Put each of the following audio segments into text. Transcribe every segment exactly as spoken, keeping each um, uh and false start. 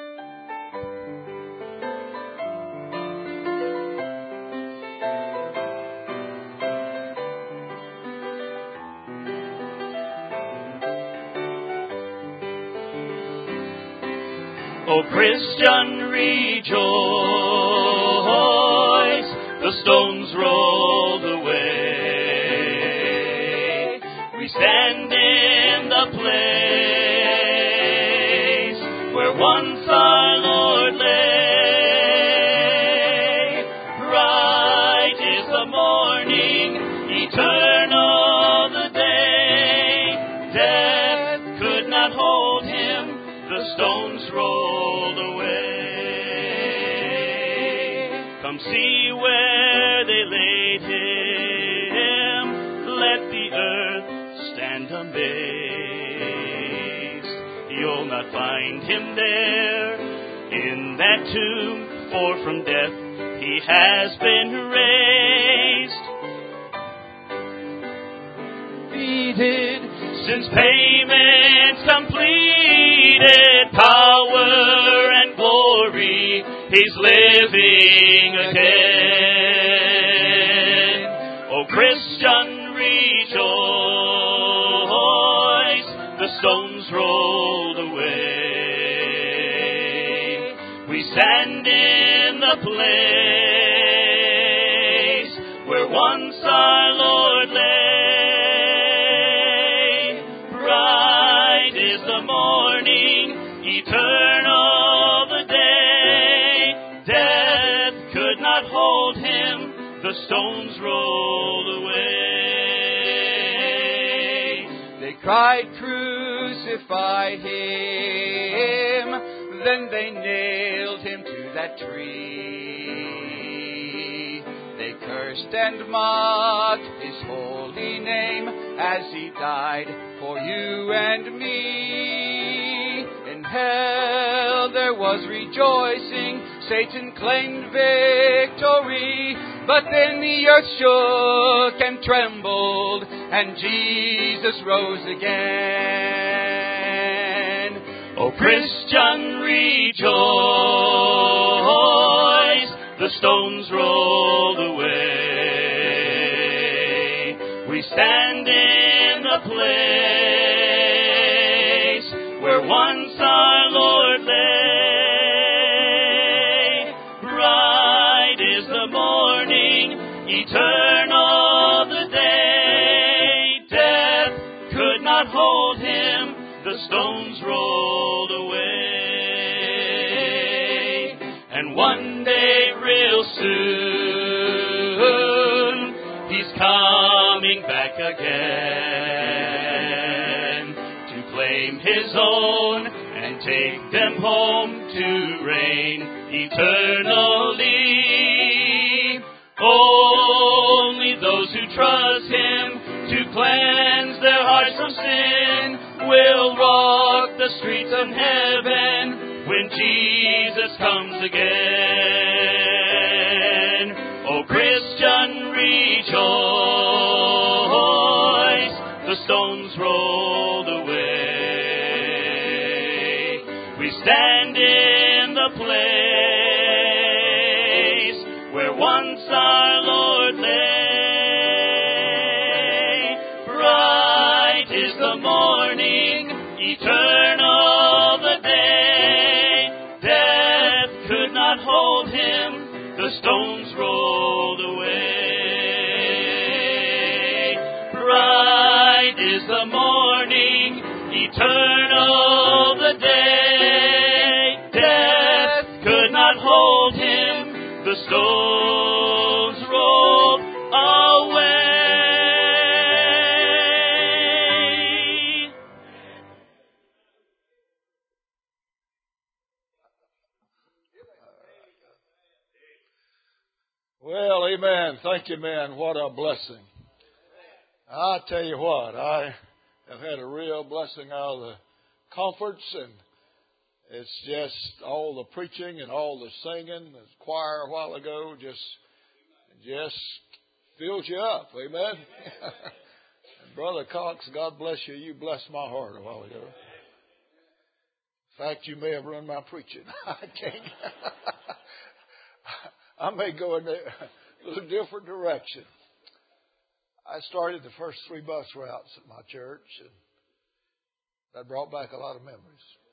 O Christian, rejoice, the stones rolled away. We stand in the place where once our Lord lay. Bright is the morning, eternal the day. Death could not hold him, the stones rolled away. Come see where they laid him. Let the earth stand amazed. You'll not find him there in that tomb, for from death he has been raised. Defeated, since payment's completed, power and glory, he's living again. O Christian, rejoice, the stones rolled away. We stand in the place where once our Lord lay. Bright is the morning, eternal the day. Death could not hold him, the stones rolled away. They cried, crucify him. Then they nailed him to that tree. They cursed and mocked his holy name as he died for you and me. In hell there was rejoicing, Satan claimed victory. But then the earth shook and trembled, and Jesus rose again. O Christian, rejoice, the stones rolled away. We stand in the place where once our Lord lay. Bright is the morning, eternal the day. Death could not hold him, the stones rolled away. And one day real soon, he's coming back again to claim his own and take them home to reign eternally. Only those who trust him to cleanse their hearts from sin will walk the streets of heaven when Jesus comes again. O Christian, rejoice, the stones rolled away. We stand in the place where once our Lord lay. Bright is the morning, eternal the day. Death could not hold him, the stones rolled away. Bright is the morning, eternal the day. Death could not hold him, the stones rolled away. Well, amen. Thank you, man. What a blessing. I tell you what, I have had a real blessing out of the conference, and it's just all the preaching and all the singing, the choir a while ago, just just fills you up. Amen. And Brother Cox, God bless you. You blessed my heart a while ago. In fact, you may have run my preaching. I can't. I may go in a little different direction. I started the first three bus routes at my church, and that brought back a lot of memories.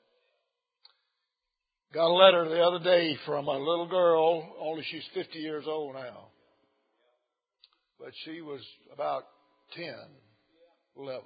Got a letter the other day from a little girl, only she's fifty years old now. But she was about ten, eleven.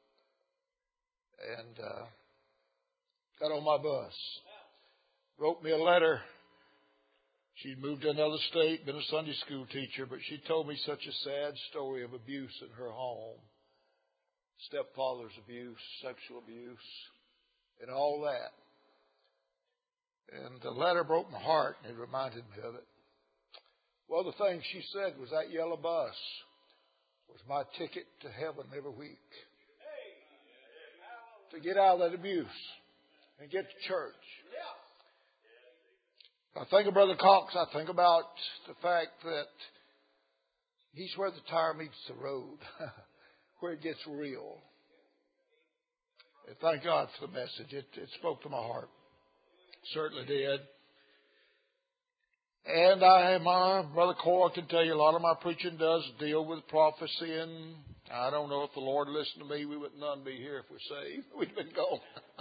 And uh, got on my bus. Wrote me a letter. She'd moved to another state, been a Sunday school teacher, but she told me such a sad story of abuse in her home. Stepfather's abuse, sexual abuse, and all that. And the letter broke my heart, and it reminded me of it. Well, the thing she said was that yellow bus was my ticket to heaven every week. To get out of that abuse and get to church. I think of Brother Cox, I think about the fact that he's where the tire meets the road, where it gets real. And thank God for the message. It, it spoke to my heart. Certainly did. And I, my brother Cora can tell you a lot of my preaching does deal with prophecy, and I don't know if the Lord listened to me, we would none be here if we're saved. We'd been gone.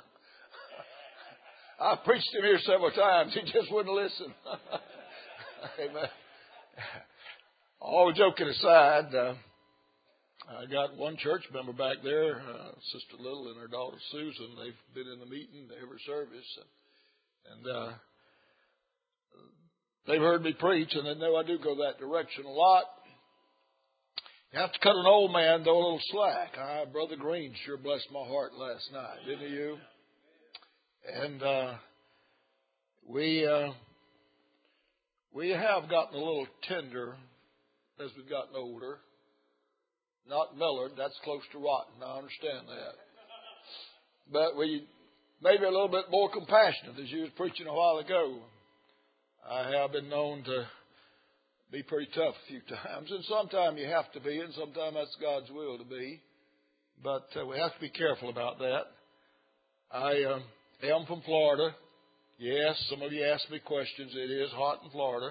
I preached him here several times. He just wouldn't listen. Amen. All joking aside, uh, I got one church member back there, uh, Sister Little and her daughter Susan. They've been in the meeting every service. And, and uh, they've heard me preach, and they know I do go that direction a lot. You have to cut an old man, though, a little slack. Uh, Brother Green sure blessed my heart last night, didn't you? And uh, we uh, we have gotten a little tender as we've gotten older. Not mellowed, that's close to rotten. I understand that. But we maybe a little bit more compassionate, as you was preaching a while ago. I have been known to be pretty tough a few times, and sometimes you have to be, and sometimes that's God's will to be. But uh, we have to be careful about that. I uh, am from Florida. Yes, some of you ask me questions. It is hot in Florida.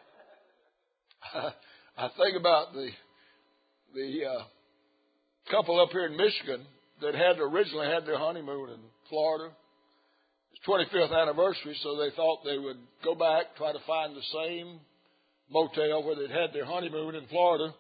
I think about the the uh, couple up here in Michigan that had originally had their honeymoon in Florida. It's twenty-fifth anniversary, so they thought they would go back, try to find the same motel where they'd had their honeymoon in Florida.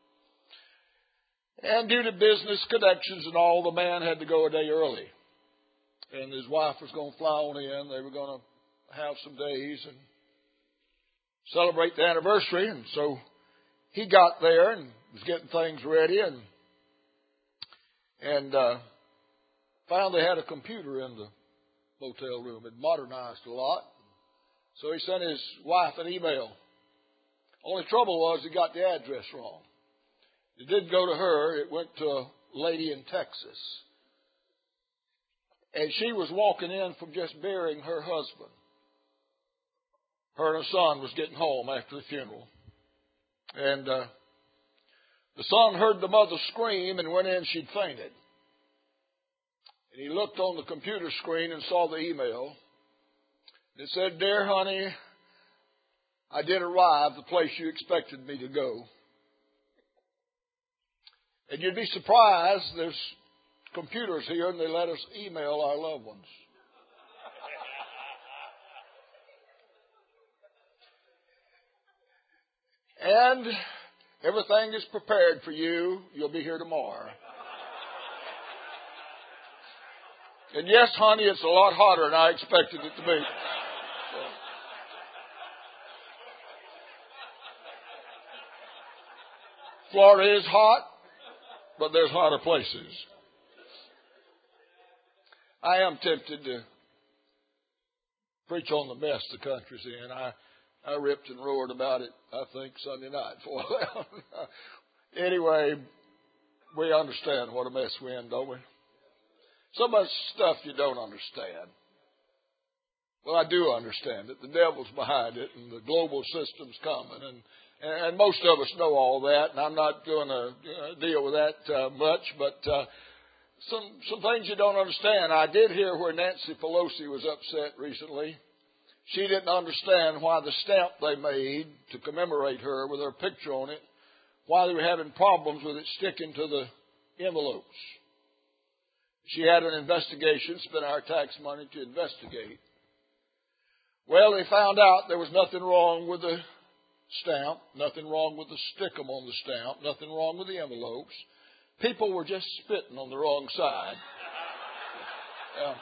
And due to business connections and all, the man had to go a day early. And his wife was going to fly on in. They were going to have some days and celebrate the anniversary. And so he got there and was getting things ready and and uh, found they had a computer in the motel room. It modernized a lot. So he sent his wife an email. Only trouble was he got the address wrong. It didn't go to her. It went to a lady in Texas. And she was walking in from just burying her husband. Her and her son was getting home after the funeral. And uh, the son heard the mother scream and went in. She'd fainted. And he looked on the computer screen and saw the email. It said, "Dear honey, I did arrive the place you expected me to go." And you'd be surprised, there's computers here and they let us email our loved ones. And everything is prepared for you. You'll be here tomorrow. And yes, honey, it's a lot hotter than I expected it to be. So. Florida is hot, but there's hotter places. I am tempted to preach on the mess the country's in. I, I ripped and roared about it, I think, Sunday night for a while. Anyway, we understand what a mess we're in, don't we? So much stuff you don't understand. Well, I do understand it. The devil's behind it, and the global system's coming, and and most of us know all that. And I'm not going to uh, deal with that uh, much, but uh, some some things you don't understand. I did hear where Nancy Pelosi was upset recently. She didn't understand why the stamp they made to commemorate her with her picture on it, why they were having problems with it sticking to the envelopes. She had an investigation, spent our tax money to investigate. Well, they found out there was nothing wrong with the stamp, nothing wrong with the stickum on the stamp, nothing wrong with the envelopes. People were just spitting on the wrong side. Yeah.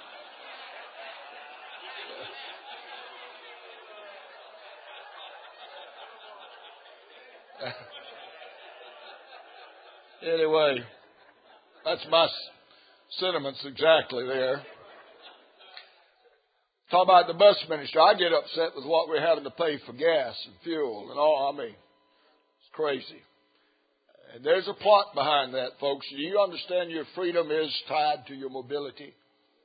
Anyway, that's my sentiments exactly there. Talk about the bus ministry. I get upset with what we're having to pay for gas and fuel and all. I mean, it's crazy. And there's a plot behind that, folks. Do you understand your freedom is tied to your mobility?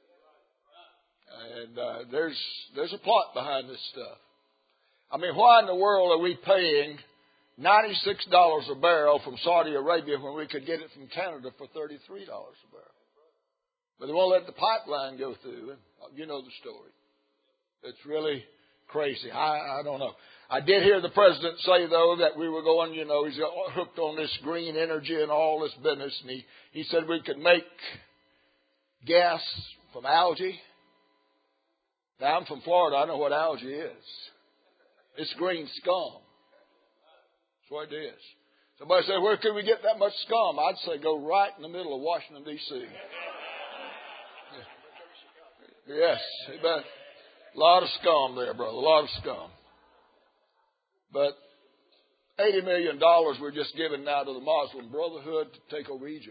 And uh, there's there's a plot behind this stuff. I mean, why in the world are we paying ninety-six dollars a barrel from Saudi Arabia when we could get it from Canada for thirty-three dollars a barrel? But they won't let the pipeline go through. And you know the story. It's really crazy. I, I don't know. I did hear the president say, though, that we were going, you know, he's hooked on this green energy and all this business. And he, he said we could make gas from algae. Now, I'm from Florida. I know what algae is. It's green scum. That's what it is. Somebody said, where could we get that much scum? I'd say go right in the middle of Washington, D C Yes, but a lot of scum there, brother, a lot of scum. But eighty million dollars we're just giving now to the Muslim Brotherhood to take over Egypt.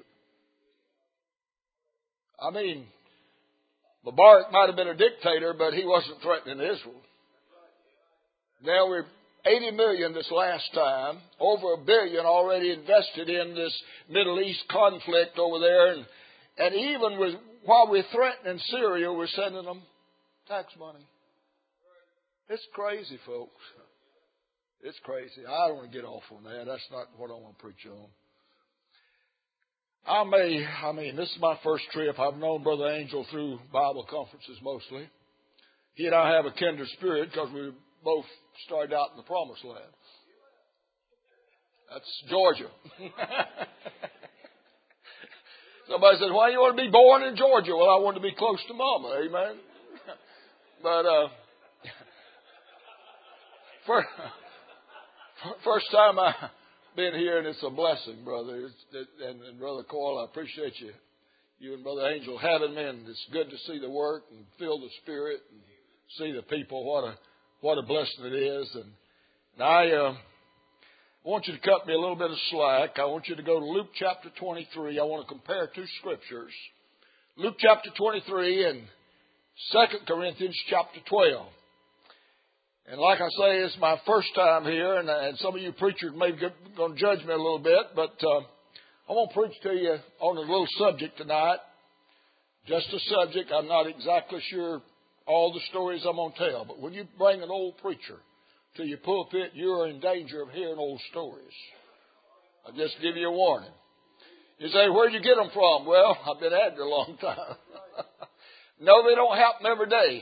I mean, Mubarak might have been a dictator, but he wasn't threatening Israel. Now we're eighty million this last time, over a billion already invested in this Middle East conflict over there. And, and even with, while we're threatening Syria, we're sending them tax money. It's crazy, folks. It's crazy. I don't want to get off on that. That's not what I want to preach on. I may, I mean, this is my first trip. I've known Brother Angel through Bible conferences mostly. He and I have a kindred spirit because we both started out in the Promised Land. That's Georgia. Somebody said, why do you want to be born in Georgia? Well, I want to be close to Mama. Amen. But uh, first, first time I've been here, and it's a blessing, brother. It's, it, and, and Brother Coyle, I appreciate you, you and Brother Angel having me. And it's good to see the work and feel the Spirit and see the people. What a what a blessing it is. And, and I uh, want you to cut me a little bit of slack. I want you to go to Luke chapter twenty-three. I want to compare two scriptures. Luke chapter twenty-three and Second Corinthians chapter twelve. And like I say, it's my first time here, and, and some of you preachers may be going to judge me a little bit, but uh, I want to preach to you on a little subject tonight. Just a subject. I'm not exactly sure all the stories I'm going to tell, but when you bring an old preacher to your pulpit, you're in danger of hearing old stories. I'll just give you a warning. You say, where'd you get them from? Well, I've been at it a long time. No, they don't happen every day.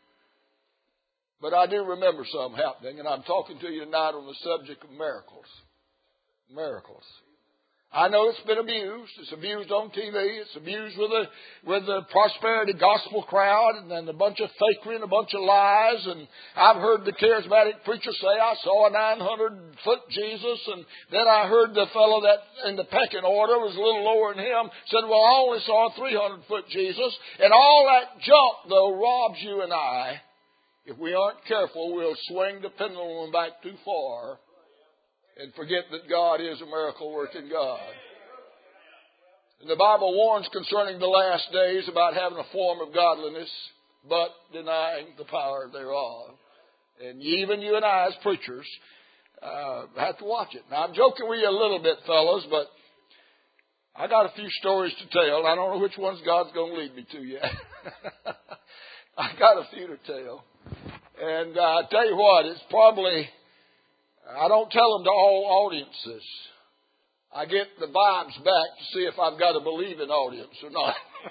But I do remember some happening, and I'm talking to you tonight on the subject of miracles. Miracles. I know it's been abused. It's abused on T V. It's abused with the with the prosperity gospel crowd, and then a bunch of fakery and a bunch of lies. And I've heard the charismatic preacher say, I saw a nine hundred foot Jesus, and then I heard the fellow that in the pecking order was a little lower than him said, well, I only saw a three hundred foot Jesus. And all that junk, though, robs you and I. If we aren't careful, we'll swing the pendulum back too far and forget that God is a miracle-working God. And the Bible warns concerning the last days about having a form of godliness, but denying the power thereof. And even you and I as preachers uh, have to watch it. Now, I'm joking with you a little bit, fellows, but I got a few stories to tell. I don't know which ones God's going to lead me to yet. I got a few to tell. And uh, I tell you what, it's probably, I don't tell them to all audiences. I get the vibes back to see if I've got a believing audience or not.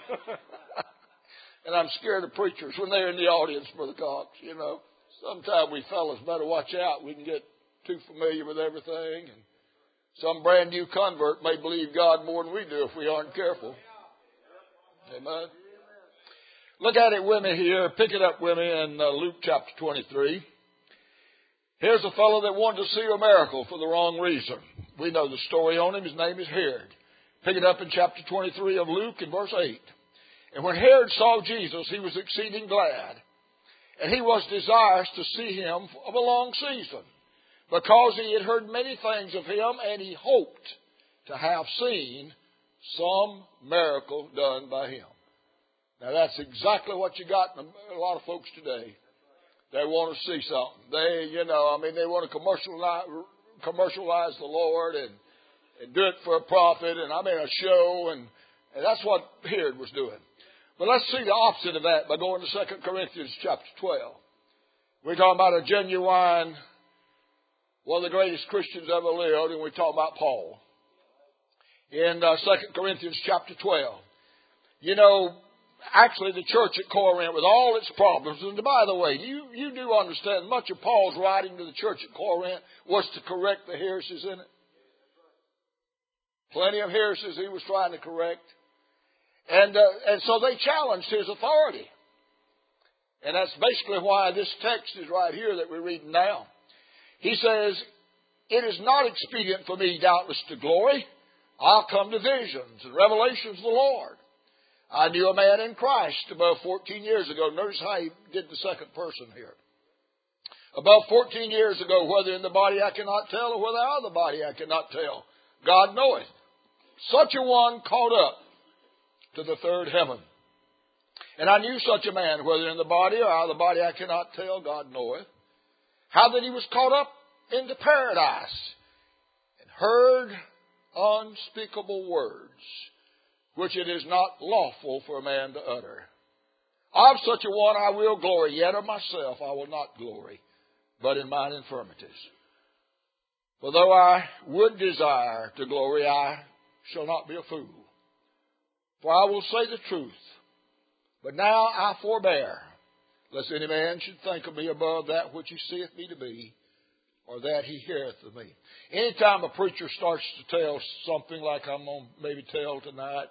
And I'm scared of preachers when they're in the audience, Brother Cox, you know. Sometimes we fellas better watch out. We can get too familiar with everything. And some brand new convert may believe God more than we do if we aren't careful. Amen. Look at it with me here. Pick it up with me in uh, Luke chapter twenty-three. Here's a fellow that wanted to see a miracle for the wrong reason. We know the story on him. His name is Herod. Pick it up in chapter twenty-three of Luke in verse eight. And when Herod saw Jesus, he was exceeding glad. And he was desirous to see him of a long season, because he had heard many things of him, and he hoped to have seen some miracle done by him. Now that's exactly what you got in a lot of folks today. They want to see something. They, you know, I mean, they want to commercialize, commercialize the Lord and, and do it for a profit, and I mean a show, and, and that's what Herod was doing. But let's see the opposite of that by going to Second Corinthians chapter twelve. We're talking about a genuine, one of the greatest Christians ever lived, and we're talking about Paul. In uh, Second Corinthians chapter twelve. You know, actually the church at Corinth, with all its problems, and by the way, you, you do understand much of Paul's writing to the church at Corinth was to correct the heresies in it. Plenty of heresies he was trying to correct. And, uh, and so they challenged his authority. And that's basically why this text is right here that we're reading now. He says, it is not expedient for me, doubtless, to glory. I'll come to visions and revelations of the Lord. I knew a man in Christ above fourteen years ago. Notice how he did the second person here. Above fourteen years ago, whether in the body I cannot tell, or whether out of the body I cannot tell. God knoweth. Such a one caught up to the third heaven. And I knew such a man, whether in the body or out of the body I cannot tell, God knoweth. How that he was caught up into paradise and heard unspeakable words, which it is not lawful for a man to utter. Of such a one I will glory, yet of myself I will not glory, but in mine infirmities. For though I would desire to glory, I shall not be a fool. For I will say the truth. But now I forbear, lest any man should think of me above that which he seeth me to be, or that he heareth of me. Anytime a preacher starts to tell something like I'm going to maybe tell tonight,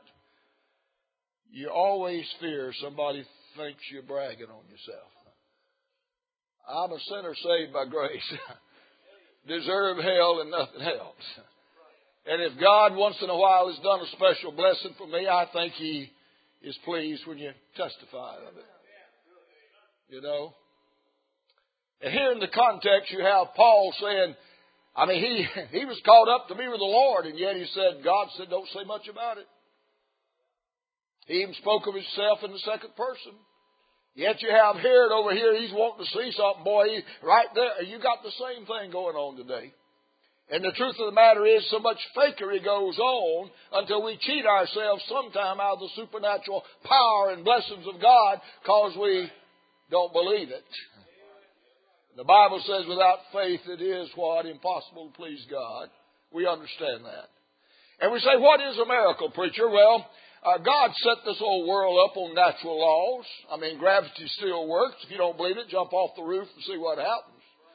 you always fear somebody thinks you're bragging on yourself. I'm a sinner saved by grace. Deserve hell and nothing else. And if God once in a while has done a special blessing for me, I think He is pleased when you testify of it. You know? And here in the context you have Paul saying, I mean, he, he was called up to be with the Lord, and yet he said, God said, don't say much about it. He even spoke of himself in the second person. Yet you have Herod over here, he's wanting to see something, boy, he, right there. You got the same thing going on today. And the truth of the matter is, so much fakery goes on until we cheat ourselves sometime out of the supernatural power and blessings of God because we don't believe it. The Bible says without faith it is what? Impossible to please God. We understand that. And we say, what is a miracle, preacher? Well, uh, God set this whole world up on natural laws. I mean, gravity still works. If you don't believe it, jump off the roof and see what happens.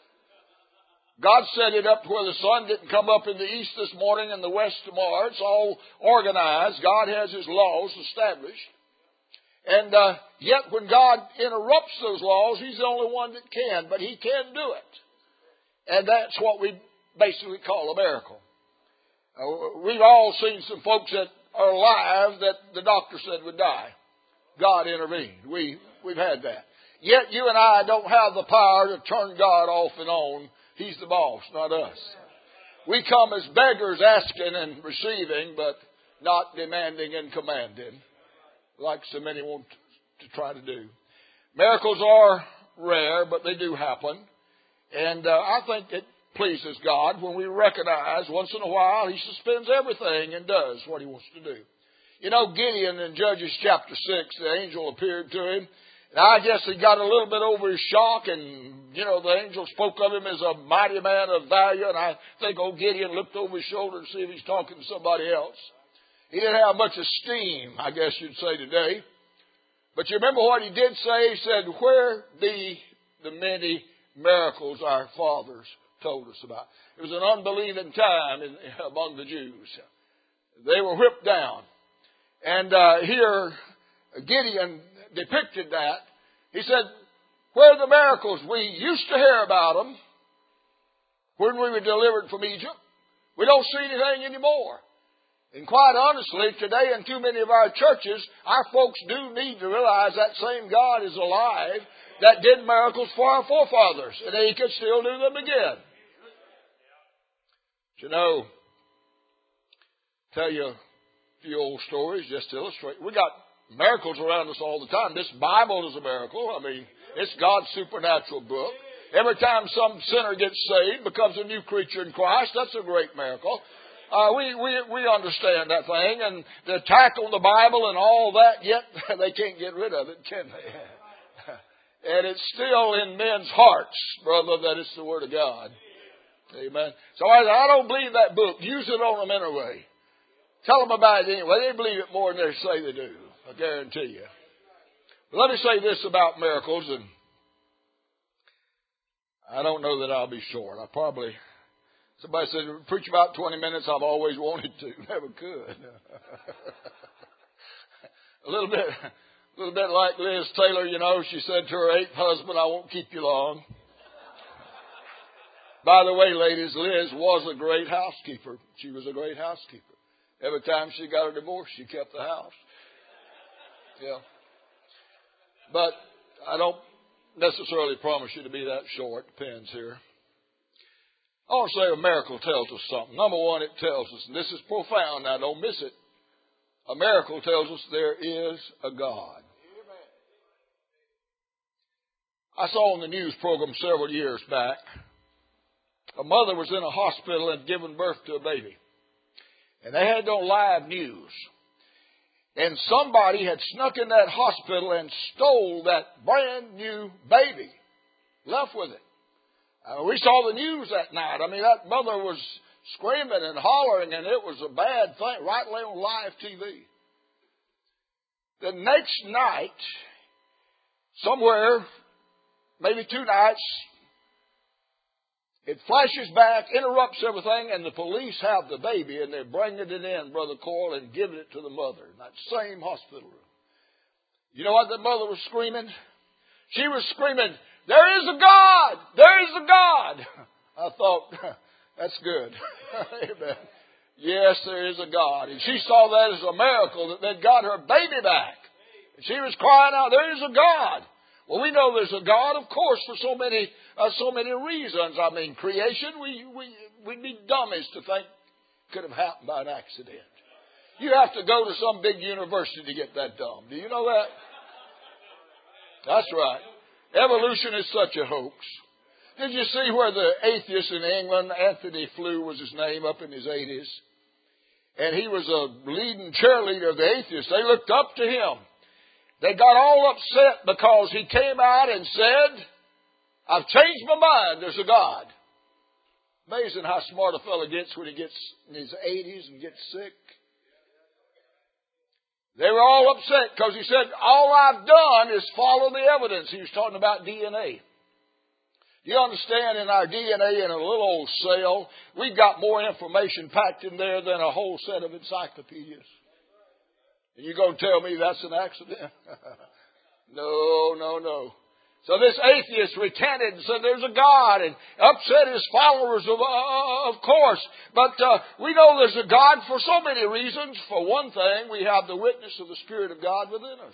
God set it up to where the sun didn't come up in the east this morning and the west tomorrow. It's all organized. God has His laws established. And uh, yet when God interrupts those laws, He's the only one that can, but He can do it. And that's what we basically call a miracle. Uh, we've all seen some folks that are alive that the doctor said would die. God intervened. We, we've had that. Yet you and I don't have the power to turn God off and on. He's the boss, not us. We come as beggars asking and receiving, but not demanding and commanding, like so many want to try to do. Miracles are rare, but they do happen. And uh, I think it pleases God when we recognize once in a while He suspends everything and does what He wants to do. You know, Gideon in Judges chapter six, the angel appeared to him And I guess he got a little bit over his shock, and, you know, the angel spoke of him as a mighty man of value, and I think old Gideon looked over his shoulder to see if he's talking to somebody else. He didn't have much esteem, I guess you'd say today. But you remember what he did say? He said, where be the many miracles our fathers told us about? It was an unbelieving time in, among the Jews. They were whipped down. And uh, here, Gideon depicted that. He said, where are the miracles? We used to hear about them when we were delivered from Egypt. We don't see anything anymore. And quite honestly, today in too many of our churches, our folks do need to realize that same God is alive that did miracles for our forefathers, and He could still do them again. But you know, tell you a few old stories just to illustrate. We got miracles around us all the time. This Bible is a miracle. I mean, it's God's supernatural book. Every time some sinner gets saved, becomes a new creature in Christ, that's a great miracle. Uh, we, we, we understand that thing, and the attack on the Bible and all that, yet they can't get rid of it, can they? And it's still in men's hearts, brother, that it's the Word of God. Amen. So I, I don't believe that book. Use it on them anyway. Tell them about it anyway. They believe it more than they say they do. I guarantee you. But let me say this about miracles, and I don't know that I'll be short. I probably, somebody said, preach about twenty minutes. I've always wanted to. Never could. a little bit, a little bit like Liz Taylor, you know, she said to her eighth husband, I won't keep you long. By the way, ladies, Liz was a great housekeeper. She was a great housekeeper. Every time she got a divorce, she kept the house. Yeah. But I don't necessarily promise you to be that short. Depends here. I want to say a miracle tells us something. Number one, it tells us, and this is profound, now don't miss it. A miracle tells us there is a God. I saw on the news program several years back, a mother was in a hospital and given birth to a baby. And they had no live news. And somebody had snuck in that hospital and stole that brand new baby. Left with it. Uh, we saw the news that night. I mean, that mother was screaming and hollering, and it was a bad thing, right there on live T V. The next night, somewhere, maybe two nights, it flashes back, interrupts everything, and the police have the baby, and they're bringing it in, Brother Coyle, and giving it to the mother in that same hospital room. You know what the mother was screaming? She was screaming, there is a God! There is a God! I thought, that's good. Amen. Yes, there is a God. And she saw that as a miracle that they'd got her baby back. And she was crying out, there is a God! Well, we know there's a God, of course, for so many uh, so many reasons. I mean, creation, we, we, we'd be dummies to think it could have happened by an accident. You have to go to some big university to get that dumb. Do you know that? That's right. Evolution is such a hoax. Did you see where the atheist in England, Anthony Flew was his name, up in his eighties? And he was a leading cheerleader of the atheists. They looked up to him. They got all upset because he came out and said, I've changed my mind, there's a God. Amazing how smart a fellow gets when he gets in his eighties and gets sick. They were all upset because he said, all I've done is follow the evidence. He was talking about D N A. You understand, in our D N A in a little old cell, we've got more information packed in there than a whole set of encyclopedias. And you're going to tell me that's an accident? No, no, no. So this atheist recanted and said there's a God and upset his followers, of, uh, of course. But uh, we know there's a God for so many reasons. For one thing, we have the witness of the Spirit of God within us.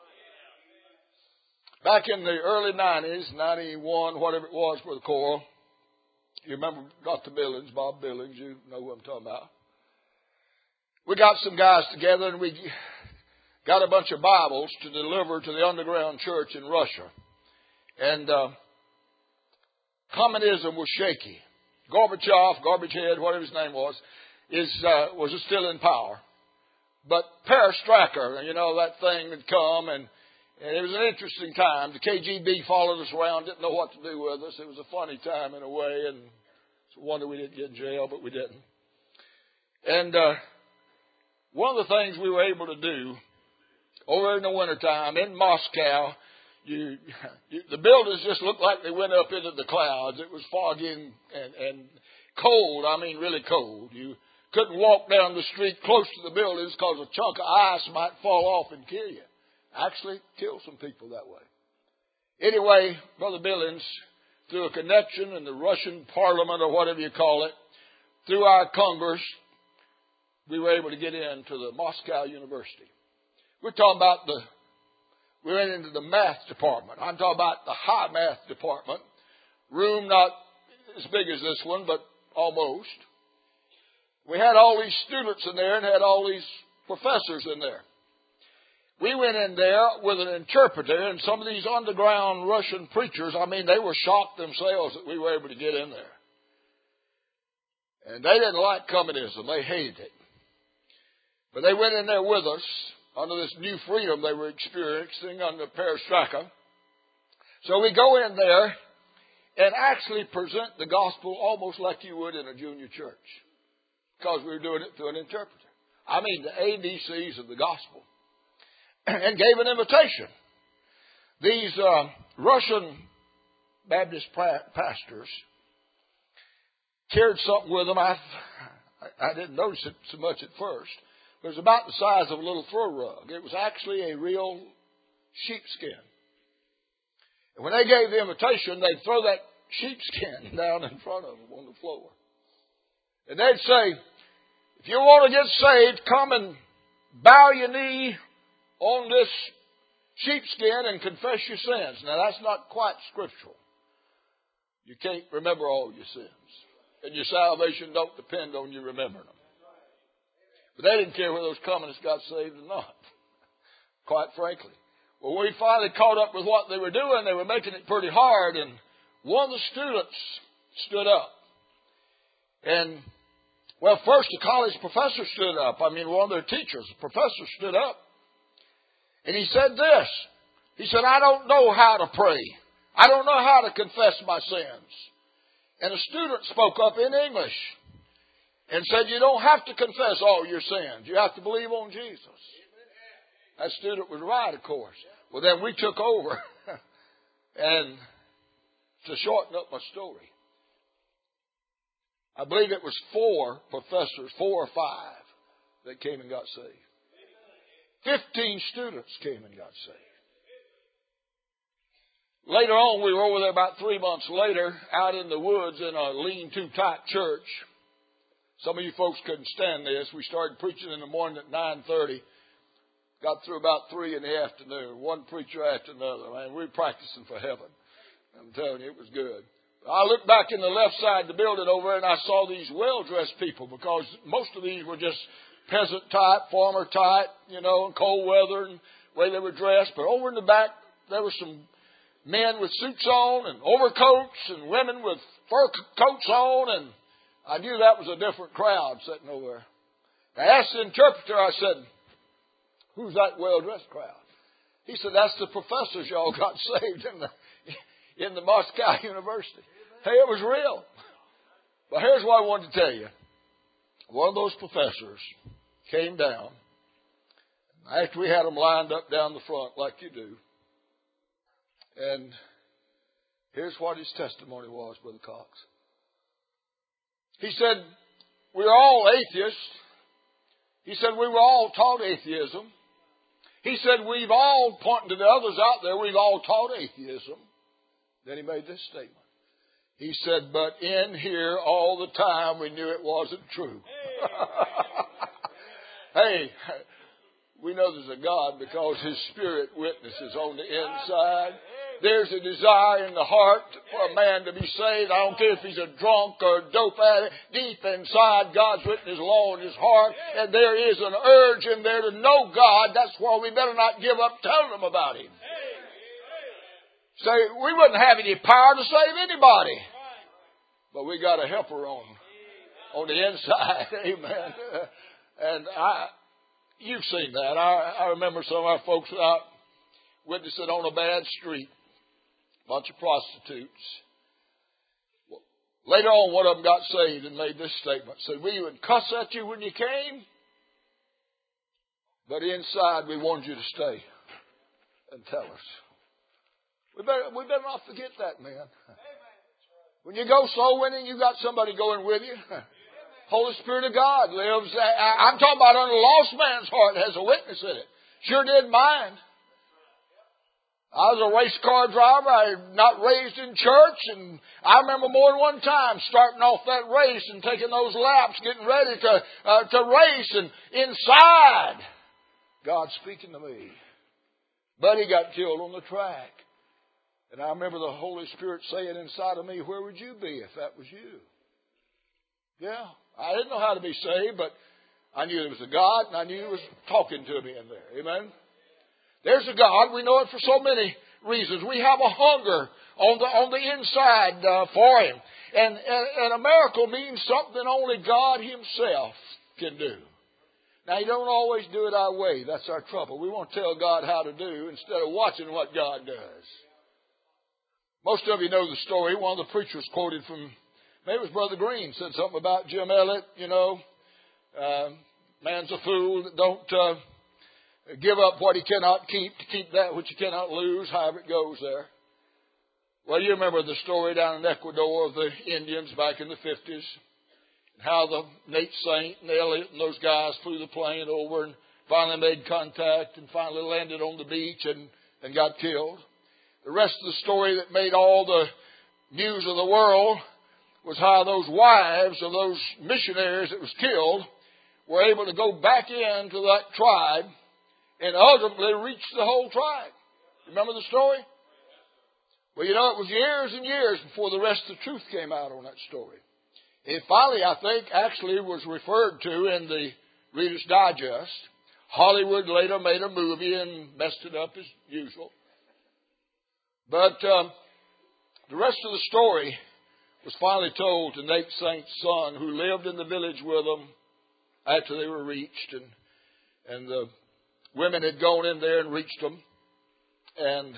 Back in the early nineties, ninety-one, whatever it was for the choral, you remember Doctor Billings, Bob Billings, you know who I'm talking about. We got some guys together and we got a bunch of Bibles to deliver to the underground church in Russia. And uh, communism was shaky. Gorbachev, Gorbachev, whatever his name was, is uh, was still in power. But perestroika, you know, that thing had come, and And it was an interesting time. The K G B followed us around, didn't know what to do with us. It was a funny time in a way, and it's a wonder we didn't get in jail, but we didn't. And uh, one of the things we were able to do over in the wintertime in Moscow, you, you the buildings just looked like they went up into the clouds. It was foggy and, and, and cold. I mean, really cold. You couldn't walk down the street close to the buildings because a chunk of ice might fall off and kill you. Actually, kill some people that way. Anyway, Brother Billings, through a connection in the Russian Parliament or whatever you call it, through our Congress, we were able to get into the Moscow University. We're talking about the, we went into the math department. I'm talking about the high math department. Room not as big as this one, but almost. We had all these students in there and had all these professors in there. We went in there with an interpreter, and some of these underground Russian preachers, I mean, they were shocked themselves that we were able to get in there. And they didn't like communism. They hated it. But they went in there with us under this new freedom they were experiencing under Perestroika. So we go in there and actually present the gospel almost like you would in a junior church, because we were doing it through an interpreter. I mean, the A B Cs of the gospel. And gave an invitation. These uh, Russian Baptist pastors carried something with them. I, I didn't notice it so much at first. It was about the size of a little throw rug. It was actually a real sheepskin. And when they gave the invitation, they'd throw that sheepskin down in front of them on the floor. And they'd say, if you want to get saved, come and bow your knee on this sheepskin and confess your sins. Now, that's not quite scriptural. You can't remember all your sins. And your salvation don't depend on you remembering them. But they didn't care whether those communists got saved or not, quite frankly. Well, we finally caught up with what they were doing. They were making it pretty hard. And one of the students stood up. And, well, first the college professor stood up. I mean, one of their teachers, the professor stood up. And he said this. He said, I don't know how to pray. I don't know how to confess my sins. And a student spoke up in English and said, you don't have to confess all your sins. You have to believe on Jesus. That student was right, of course. Well, then we took over. And to shorten up my story, I believe it was four professors, four or five, that came and got saved. Fifteen students came and got saved. Later on, we were over there about three months later, out in the woods in a lean-to type church. Some of you folks couldn't stand this. We started preaching in the morning at nine thirty. Got through about three in the afternoon. One preacher after another. Man, we were practicing for heaven. I'm telling you, it was good. I looked back in the left side of the building over there, and I saw these well-dressed people, because most of these were just peasant type, farmer type, you know, and cold weather and the way they were dressed. But over in the back, there were some men with suits on and overcoats and women with fur coats on, and I knew that was a different crowd sitting over there. I asked the interpreter, I said, who's that well-dressed crowd? He said, that's the professors y'all got saved in the in the Moscow University. Hey, it was real. But here's what I wanted to tell you. One of those professors came down after we had them lined up down the front like you do. And here's what his testimony was, Brother Cox. He said, we're all atheists. He said, we were all taught atheism. He said, we've all, pointing to the others out there, we've all taught atheism. Then he made this statement. He said, but in here all the time we knew it wasn't true. Hey, we know there's a God because His Spirit witnesses on the inside. There's a desire in the heart for a man to be saved. I don't care if he's a drunk or a dope addict. Deep inside, God's written His law in his heart. And there is an urge in there to know God. That's why we better not give up telling them about Him. Say, we wouldn't have any power to save anybody. But we got a helper on, on the inside. Amen. And I, you've seen that. I, I remember some of our folks out witnessing on a bad street. Bunch of prostitutes. Later on, one of them got saved and made this statement. Said, we would cuss at you when you came, but inside we wanted you to stay and tell us. We better, we better not forget that, man. When you go soul winning, you got somebody going with you. Holy Spirit of God lives. I'm talking about on a lost man's heart has a witness in it. Sure did mine. I was a race car driver. I was not raised in church. And I remember more than one time starting off that race and taking those laps, getting ready to, uh, to race. And inside, God speaking to me. Buddy got killed on the track. And I remember the Holy Spirit saying inside of me, where would you be if that was you? Yeah, I didn't know how to be saved, but I knew there was a God, and I knew He was talking to me in there. Amen? There's a God. We know it for so many reasons. We have a hunger on the on the inside uh, for Him. And, and, and a miracle means something only God Himself can do. Now, He don't always do it our way. That's our trouble. We want to tell God how to do instead of watching what God does. Most of you know the story. One of the preachers quoted from, maybe it was Brother Green, said something about Jim Elliott, you know, uh, man's a fool that don't uh, give up what he cannot keep to keep that which he cannot lose, however it goes there. Well, you remember the story down in Ecuador of the Indians back in the fifties, and how the Nate Saint and Elliott and those guys flew the plane over and finally made contact and finally landed on the beach and, and got killed. The rest of the story that made all the news of the world was how those wives of those missionaries that was killed were able to go back into that tribe and ultimately reach the whole tribe. Remember the story? Well, you know, it was years and years before the rest of the truth came out on that story. It finally, I think, actually was referred to in the Reader's Digest. Hollywood later made a movie and messed it up as usual. But um, the rest of the story was finally told to Nate Saint's son, who lived in the village with them after they were reached. And, and the women had gone in there and reached them. And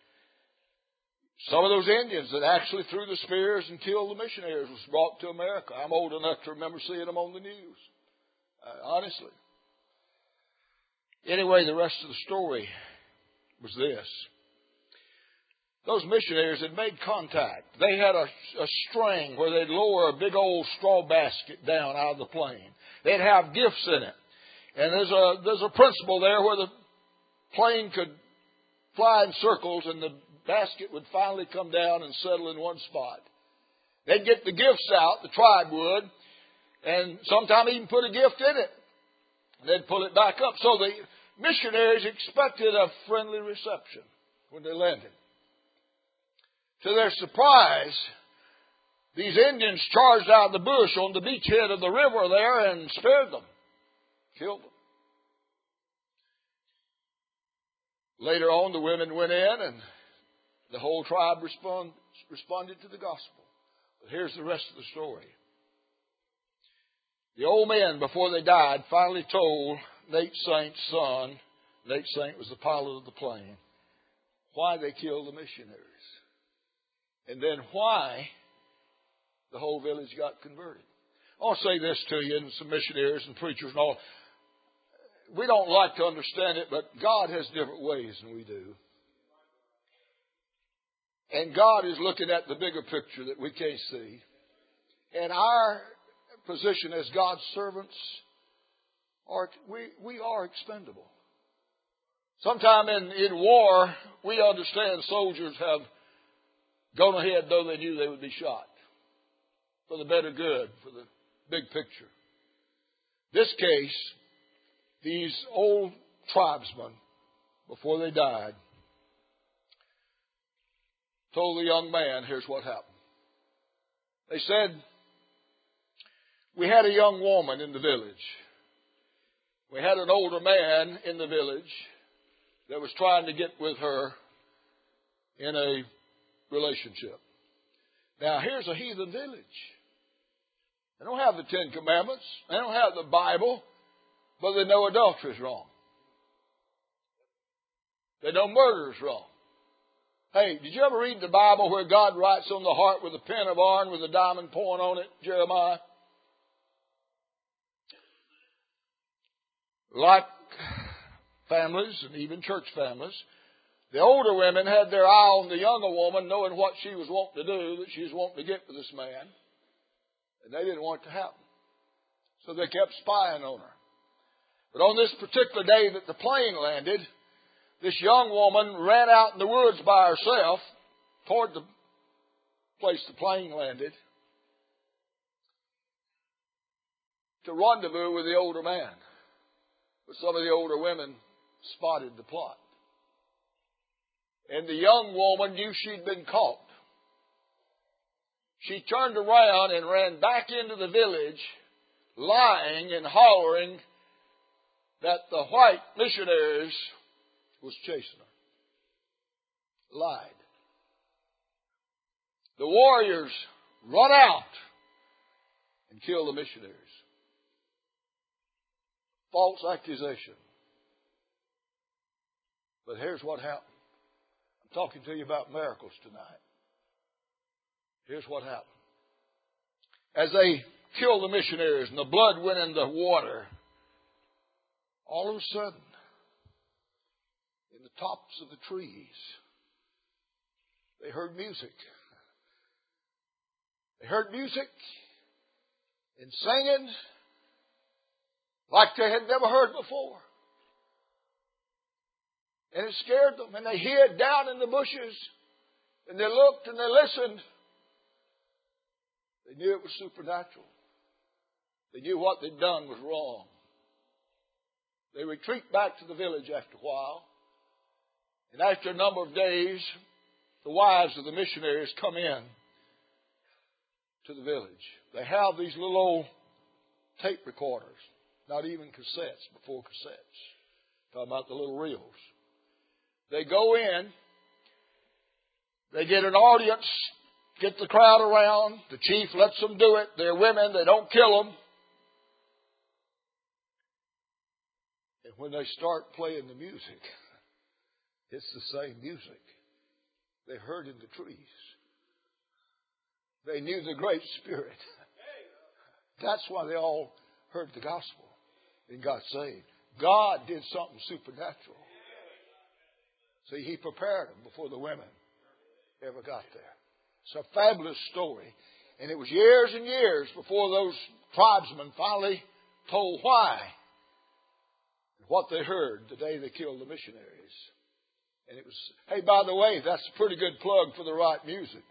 some of those Indians that actually threw the spears and killed the missionaries was brought to America. I'm old enough to remember seeing them on the news, uh, honestly. Anyway, the rest of the story was this. Those missionaries had made contact. They had a, a string where they'd lower a big old straw basket down out of the plane. They'd have gifts in it. And there's a, there's a principle there where the plane could fly in circles and the basket would finally come down and settle in one spot. They'd get the gifts out, the tribe would, and sometimes even put a gift in it. They'd pull it back up. So the missionaries expected a friendly reception when they landed. To their surprise, these Indians charged out of the bush on the beachhead of the river there and spared them, killed them. Later on, the women went in and the whole tribe respond, responded to the gospel. But here's the rest of the story. The old men, before they died, finally told Nate Saint's son, Nate Saint was the pilot of the plane, why they killed the missionaries. And then why the whole village got converted. I'll say this to you, and some missionaries and preachers and all. We don't like to understand it, but God has different ways than we do. And God is looking at the bigger picture that we can't see. And our position as God's servants, are we, we are expendable. Sometime in, in war, we understand soldiers have gone ahead though they knew they would be shot. For the better good, for the big picture. This case, these old tribesmen, before they died, told the young man, here's what happened. They said, we had a young woman in the village. We had an older man in the village that was trying to get with her in a relationship. Now, here's a heathen village. They don't have the Ten Commandments. They don't have the Bible. But they know adultery is wrong. They know murder is wrong. Hey, did you ever read the Bible where God writes on the heart with a pen of iron with a diamond point on it, Jeremiah? Like families and even church families, the older women had their eye on the younger woman, knowing what she was wanting to do, that she was wanting to get with this man. And they didn't want it to happen. So they kept spying on her. But on this particular day that the plane landed, this young woman ran out in the woods by herself toward the place the plane landed to rendezvous with the older man. But some of the older women spotted the plot. And the young woman knew she'd been caught. She turned around and ran back into the village, lying and hollering that the white missionaries was chasing her. Lied. The warriors run out and kill the missionaries. False accusation. But here's what happened. I'm talking to you about miracles tonight. Here's what happened. As they killed the missionaries and the blood went in the water, all of a sudden, in the tops of the trees, they heard music. They heard music and singing like they had never heard before. And it scared them, and they hid down in the bushes, and they looked and they listened. They knew it was supernatural. They knew what they'd done was wrong. They retreat back to the village after a while. And after a number of days, the wives of the missionaries come in to the village. They have these little old tape recorders, not even cassettes, before cassettes. Talking about the little reels. They go in, they get an audience, get the crowd around. The chief lets them do it. They're women, they don't kill them. And when they start playing the music, it's the same music they heard in the trees. They knew the Great Spirit. That's why they all heard the gospel and got saved. God did something supernatural. See, He prepared them before the women ever got there. It's a fabulous story. And it was years and years before those tribesmen finally told why and what they heard the day they killed the missionaries. And it was, hey, by the way, that's a pretty good plug for the right music.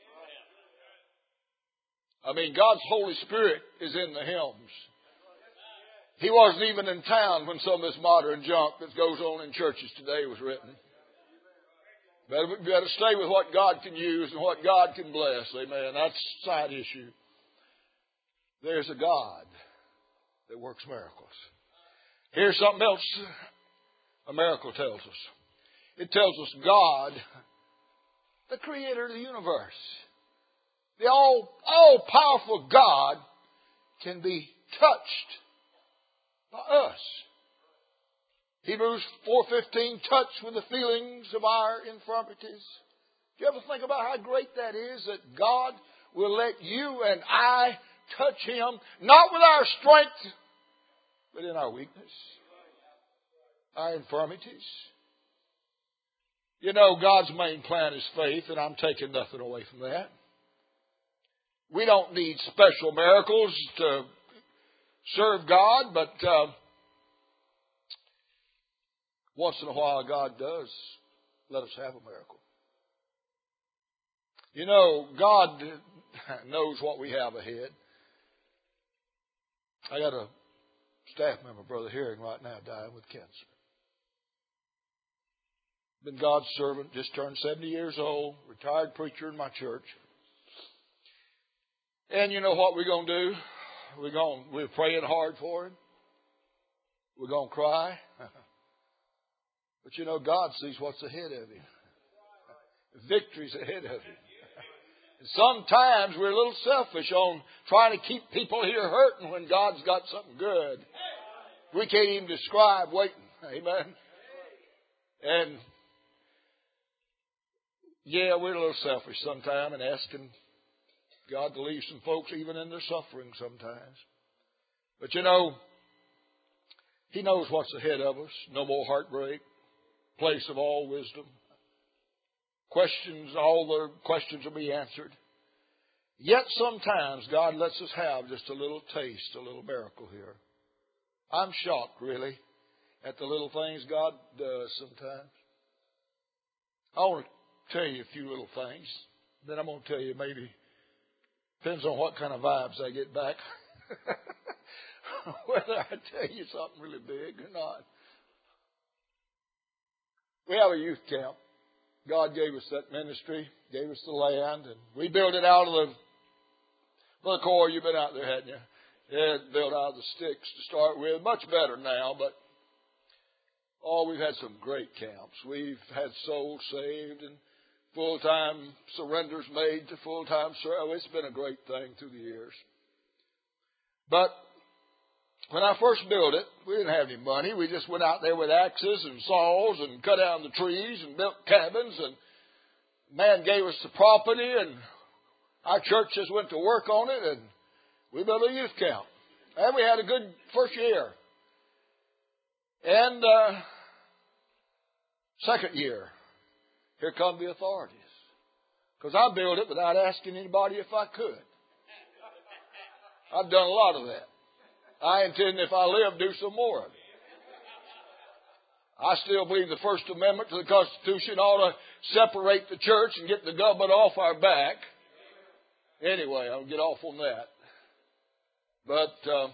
I mean, God's Holy Spirit is in the hymns. He wasn't even in town when some of this modern junk that goes on in churches today was written. Better, better stay with what God can use and what God can bless. Amen. That's a side issue. There's a God that works miracles. Here's something else a miracle tells us. It tells us God, the creator of the universe, the all, all-powerful God, can be touched by us. Hebrews four fifteen, touched with the feelings of our infirmities. Do you ever think about how great that is, that God will let you and I touch Him, not with our strength, but in our weakness, our infirmities? You know, God's main plan is faith, and I'm taking nothing away from that. We don't need special miracles to serve God, but uh, once in a while God does let us have a miracle. You know, God knows what we have ahead. I got a staff member, Brother Herring, right now dying with cancer. Been God's servant, just turned seventy years old, retired preacher in my church. And you know what we're going to do? We're going, we're praying hard for him. We're going to cry. But you know, God sees what's ahead of him. Victory's ahead of him. And sometimes we're a little selfish on trying to keep people here hurting when God's got something good. We can't even describe waiting. Amen. And yeah, we're a little selfish sometimes and asking God to leave some folks even in their suffering sometimes. But you know, He knows what's ahead of us. No more heartbreak. Place of all wisdom. Questions, all the questions will be answered. Yet sometimes God lets us have just a little taste, a little miracle here. I'm shocked, really, at the little things God does sometimes. I want to tell you a few little things. Then I'm going to tell you maybe, depends on what kind of vibes I get back, whether I tell you something really big or not. We have a youth camp. God gave us that ministry, gave us the land, and we built it out of the, Brother Corey, you've been out there, hadn't you? Yeah, built out of the sticks to start with. Much better now, but oh, we've had some great camps. We've had souls saved and full-time surrenders made to full-time service. Oh, it's been a great thing through the years. But when I first built it, we didn't have any money. We just went out there with axes and saws and cut down the trees and built cabins. And man gave us the property, and our church just went to work on it, and we built a youth camp. And we had a good first year. And uh, second year, here come the authorities. Because I built it without asking anybody if I could. I've done a lot of that. I intend, if I live, do some more of it. I still believe the First Amendment to the Constitution ought to separate the church and get the government off our back. Anyway, I'll get off on that. But uh,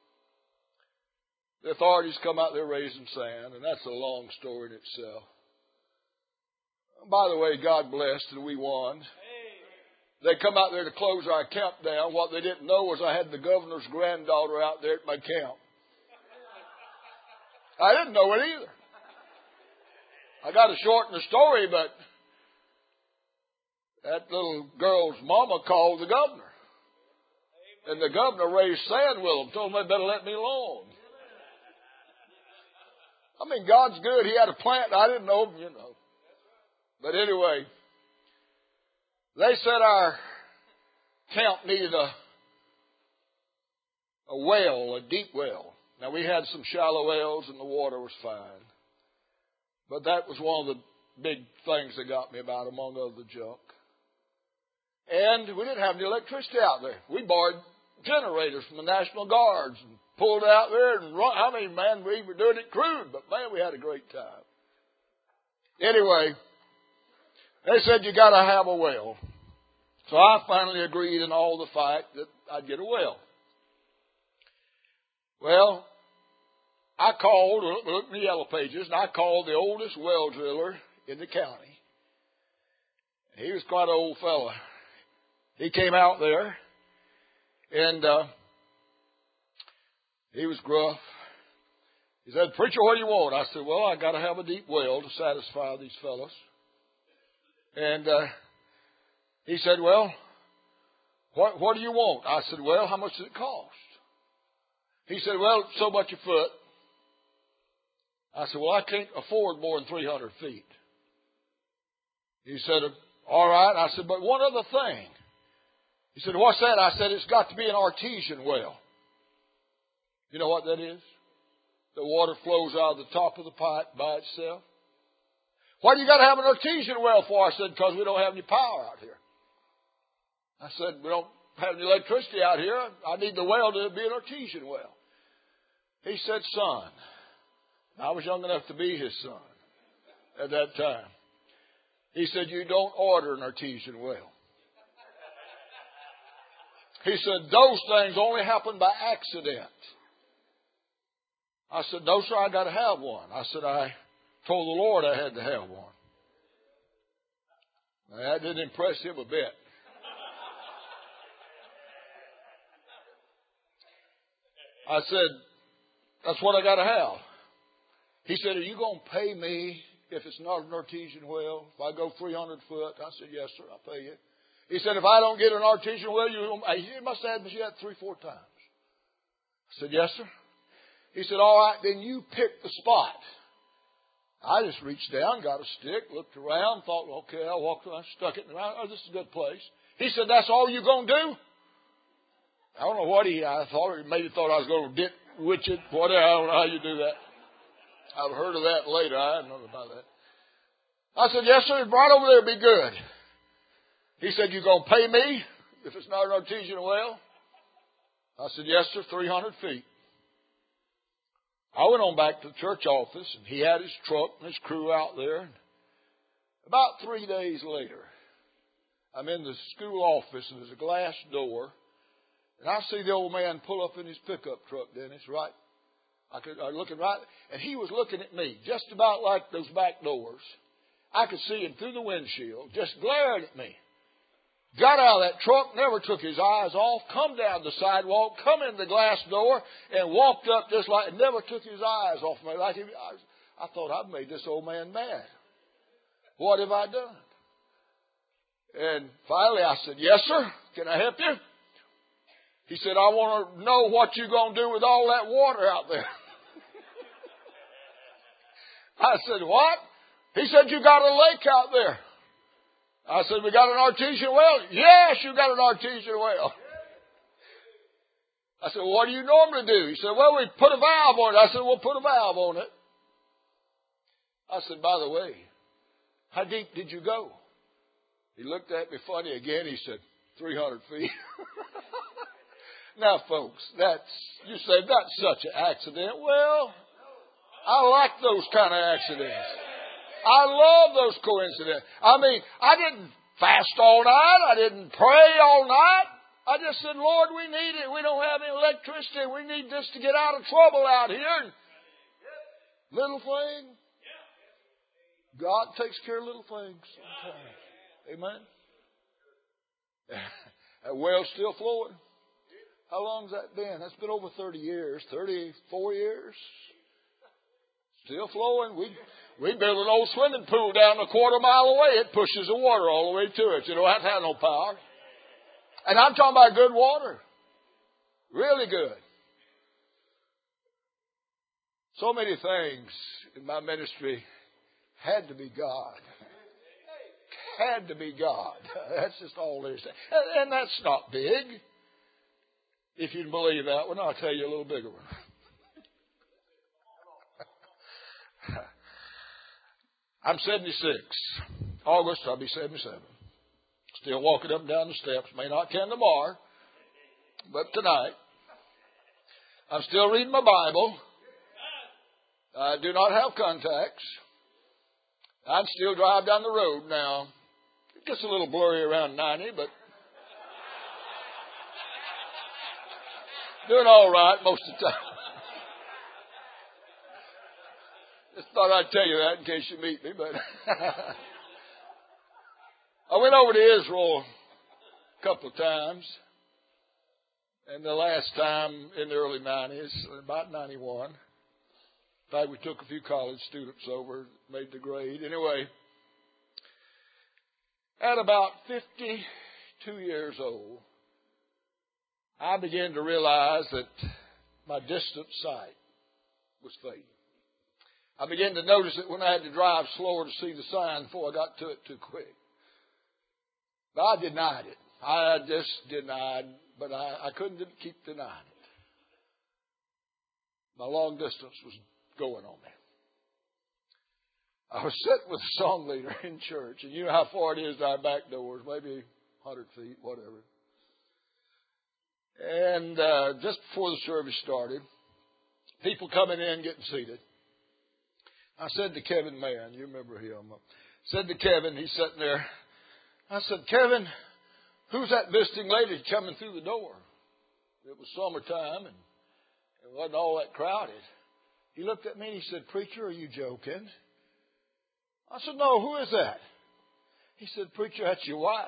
the authorities come out there raising sand, and that's a long story in itself. By the way, God blessed, and we won. They come out there to close our camp down. What they didn't know was I had the governor's granddaughter out there at my camp. I didn't know it either. I got to shorten the story, but that little girl's mama called the governor. And the governor raised sand with them, told them they better let me alone. I mean, God's good. He had a plant. I didn't know, you know. But anyway, they said our camp needed a, a well, a deep well. Now, we had some shallow wells and the water was fine. But that was one of the big things that got me about, among other junk. And we didn't have any electricity out there. We borrowed generators from the National Guards and pulled it out there and run. I mean, man, we were doing it crude, but man, we had a great time. Anyway, they said you got to have a well. So I finally agreed in all the fight that I'd get a well. Well, I called, look in the yellow pages, and I called the oldest well driller in the county. He was quite an old fella. He came out there, and uh, he was gruff. He said, "Preacher, what do you want?" I said, "Well, I got to have a deep well to satisfy these fellows." And uh, he said, "Well, what, what do you want?" I said, "Well, how much does it cost?" He said, "Well, so much a foot." I said, "Well, I can't afford more than three hundred feet. He said, "All right." I said, "But one other thing." He said, "What's that?" I said, "It's got to be an artesian well." You know what that is? The water flows out of the top of the pipe by itself. "Why do you got to have an artesian well for?" I said, "Because we don't have any power out here." I said, "We don't have any electricity out here. I need the well to be an artesian well." He said, "Son," I was young enough to be his son at that time. He said, "You don't order an artesian well." He said, "Those things only happen by accident." I said, "No, sir, I got to have one." I said, "I told the Lord I had to have one." Now, that didn't impress him a bit. I said, "That's what I got to have." He said, "Are you going to pay me if it's not an artesian well? If I go three hundred foot? I said, "Yes, sir, I'll pay you." He said, "If I don't get an artesian well, you, he must have had me that three, four times." I said, "Yes, sir." He said, "All right, then you pick the spot I just reached down, got a stick, looked around, thought, okay, I walked around, stuck it around. Oh, this is a good place. He said, that's all you're going to do? I don't know what he, I thought, he maybe thought I was going to dip witch it, whatever. I don't know how you do that. I've heard of that later. I didn't know about that. I said, yes, sir, right over there would be good. He said, you going to pay me if it's not an artesian well? I said, yes, sir, three hundred feet. I went on back to the church office, and he had his truck and his crew out there. About three days later, I'm in the school office, and there's a glass door, and I see the old man pull up in his pickup truck, Dennis, right? I could, I was looking right, and he was looking at me, just about like those back doors. I could see him through the windshield, just glaring at me. Got out of that truck, never took his eyes off, come down the sidewalk, come in the glass door, and walked up just like, never took his eyes off me. Like he, I, I thought, I've made this old man mad. What have I done? And finally I said, yes, sir, can I help you? He said, I want to know what you're going to do with all that water out there. I said, what? He said, you got a lake out there. I said, we got an artesian well? Yes, you got an artesian well. I said, well, what do you normally do? He said, well, we put a valve on it. I said, well, put a valve on it. I said, by the way, how deep did you go? He looked at me funny again. He said, three hundred feet. Now, folks, that's, you say, that's such an accident. Well, I like those kind of accidents. I love those coincidences. I mean, I didn't fast all night. I didn't pray all night. I just said, Lord, we need it. We don't have any electricity. We need this to get out of trouble out here. And little thing. God takes care of little things sometimes. Amen. That well's still flowing. How long's that been? That's been over thirty years. thirty-four years. Still flowing. We we built an old swimming pool down a quarter mile away. It pushes the water all the way to it. You don't have to have no power. And I'm talking about good water. Really good. So many things in my ministry had to be God. Had to be God. That's just all there is. And, and that's not big. If you can believe that one, I'll tell you a little bigger one. I'm seventy-six. August, I'll be seventy-seven. Still walking up and down the steps. May not can tomorrow, but tonight. I'm still reading my Bible. I do not have contacts. I can still drive down the road now. It gets a little blurry around ninety, but doing all right most of the time. Just thought I'd tell you that in case you meet me, but I went over to Israel a couple of times, and the last time in the early nineties, about ninety-one. In fact, we took a few college students over, made the grade. Anyway, at about fifty-two years old, I began to realize that my distant sight was fading. I began to notice it when I had to drive slower to see the sign before I got to it too quick. But I denied it. I just denied, but I, I couldn't keep denying it. My long distance was going on me. I was sitting with a song leader in church, and you know how far it is to our back doors, maybe one hundred feet, whatever. And uh, just before the service started, people coming in, getting seated. I said to Kevin Mann, you remember him, I said to Kevin, he's sitting there, I said, Kevin, who's that visiting lady coming through the door? It was summertime, and it wasn't all that crowded. He looked at me and he said, Preacher, are you joking? I said, no, who is that? He said, Preacher, that's your wife.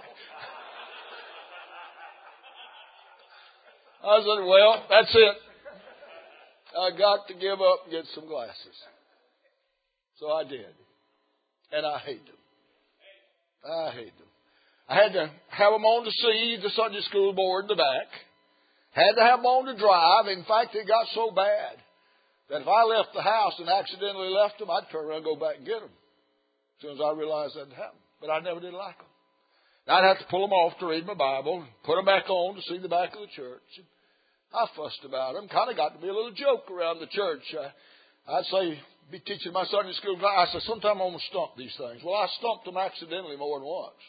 I said, well, that's it. I got to give up and get some glasses. So I did. And I hate them. I hate them. I had to have them on to see the Sunday school board in the back. Had to have them on to drive. In fact, it got so bad that if I left the house and accidentally left them, I'd turn around and go back and get them as soon as I realized that had happened. But I never did like them. I'd have to pull them off to read my Bible, put them back on to see the back of the church. I fussed about them. Kind of got to be a little joke around the church. I, I'd say, be teaching my Sunday school class. I said, sometime I'm going to stump these things. Well, I stumped them accidentally more than once.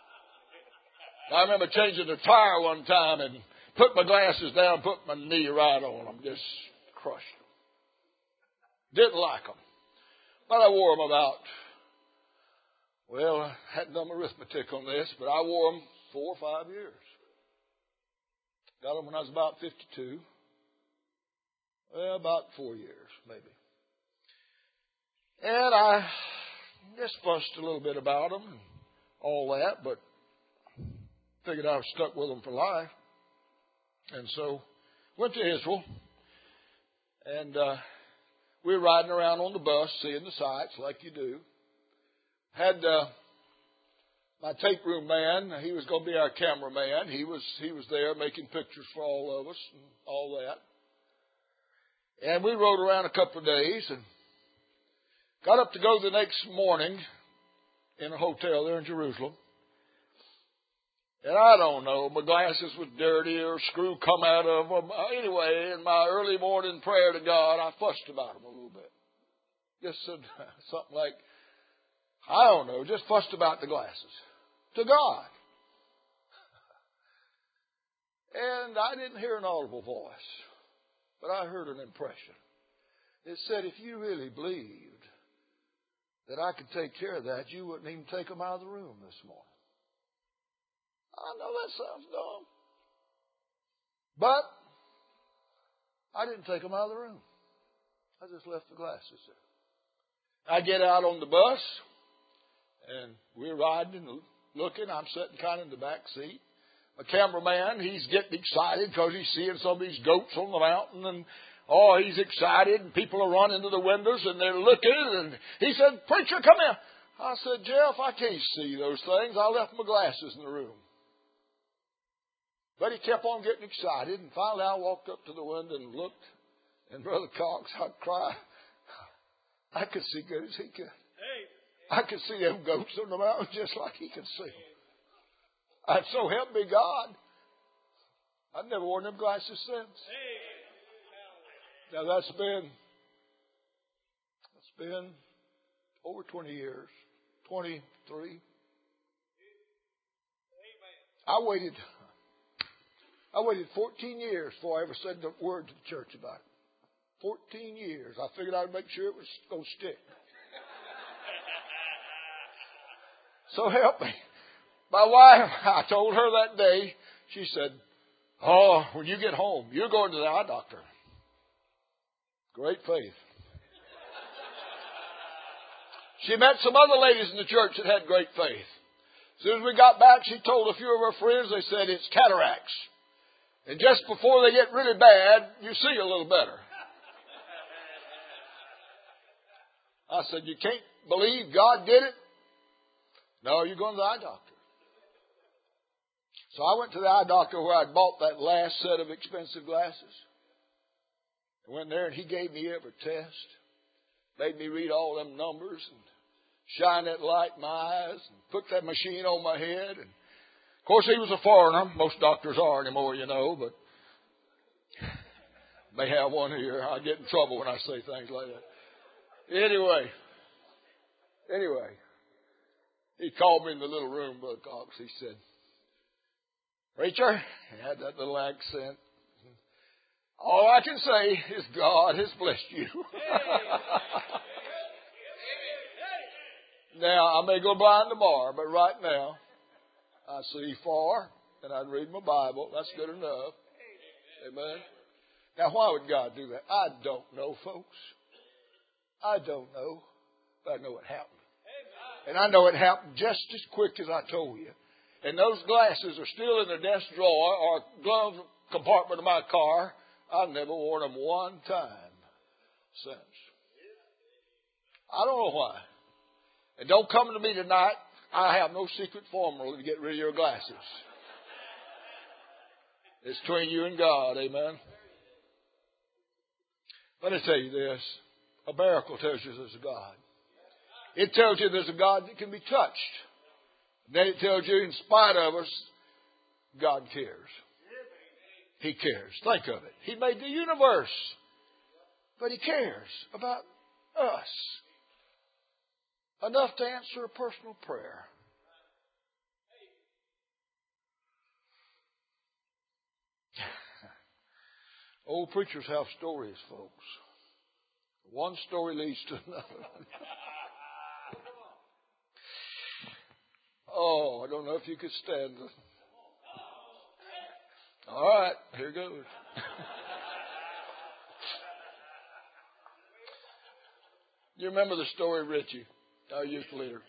I remember changing the tire one time and put my glasses down, put my knee right on them, just crushed them. Didn't like them. But I wore them about, well, I hadn't done arithmetic on this, but I wore them four or five years. Got them when I was about fifty-two. Well, about four years, maybe. And I just fussed a little bit about them and all that, but figured I was stuck with them for life. And so went to Israel, and uh, we were riding around on the bus, seeing the sights like you do. Had uh, my tape room man, he was going to be our cameraman. He was he was there making pictures for all of us and all that. And we rode around a couple of days and got up to go the next morning in a hotel there in Jerusalem. And I don't know, my glasses were dirty or a screw come out of them. Anyway, in my early morning prayer to God, I fussed about them a little bit. Just said something like, I don't know, just fussed about the glasses to God. And I didn't hear an audible voice, but I heard an impression. It said, if you really believed that I could take care of that, you wouldn't even take them out of the room this morning. I know that sounds dumb. But I didn't take them out of the room. I just left the glasses there. I get out on the bus, and we're riding and looking. I'm sitting kind of in the back seat. My cameraman, he's getting excited because he's seeing some of these goats on the mountain. And, oh, he's excited. And people are running to the windows, and they're looking. And he said, preacher, come here. I said, Jeff, I can't see those things. I left my glasses in the room. But he kept on getting excited, and finally I walked up to the window and looked, and Brother Cox, I'd cry. I could see good as he could. I could see them goats on the mountain just like he could see them. I'd so help me God. I've never worn them glasses since. Now that's been, that's been over twenty years, twenty-three. I waited... I waited fourteen years before I ever said the word to the church about it. fourteen years. I figured I'd make sure it was going to stick. So help me. My wife, I told her that day, she said, oh, when you get home, you're going to the eye doctor. Great faith. She met some other ladies in the church that had great faith. As soon as we got back, she told a few of her friends, they said, it's cataracts. And just before they get really bad, you see a little better. I said, you can't believe God did it? No, you're going to the eye doctor. So I went to the eye doctor where I'd bought that last set of expensive glasses. I went there and he gave me every test. Made me read all them numbers and shine that light in my eyes and put that machine on my head. And of course, he was a foreigner. Most doctors are anymore, you know, but may have one here. I get in trouble when I say things like that. Anyway, anyway, he called me in the little room, Brother Cox. He said, preacher, he had that little accent. All I can say is God has blessed you. Now, I may go blind tomorrow, but right now, I see far, and I read my Bible. That's good enough. Amen. Now, why would God do that? I don't know, folks. I don't know, but I know it happened. And I know it happened just as quick as I told you. And those glasses are still in the desk drawer or glove compartment of my car. I've never worn them one time since. I don't know why. And don't come to me tonight. I have no secret formula to get rid of your glasses. It's between you and God. Amen. Let me tell you this. A miracle tells you there's a God. It tells you there's a God that can be touched. Then it tells you, in spite of us, God cares. He cares. Think of it. He made the universe. But He cares about us. Enough to answer a personal prayer. Old preachers have stories, folks. One story leads to another. Oh, I don't know if you could stand it. All right, here goes. You remember the story of Richie, our youth leader?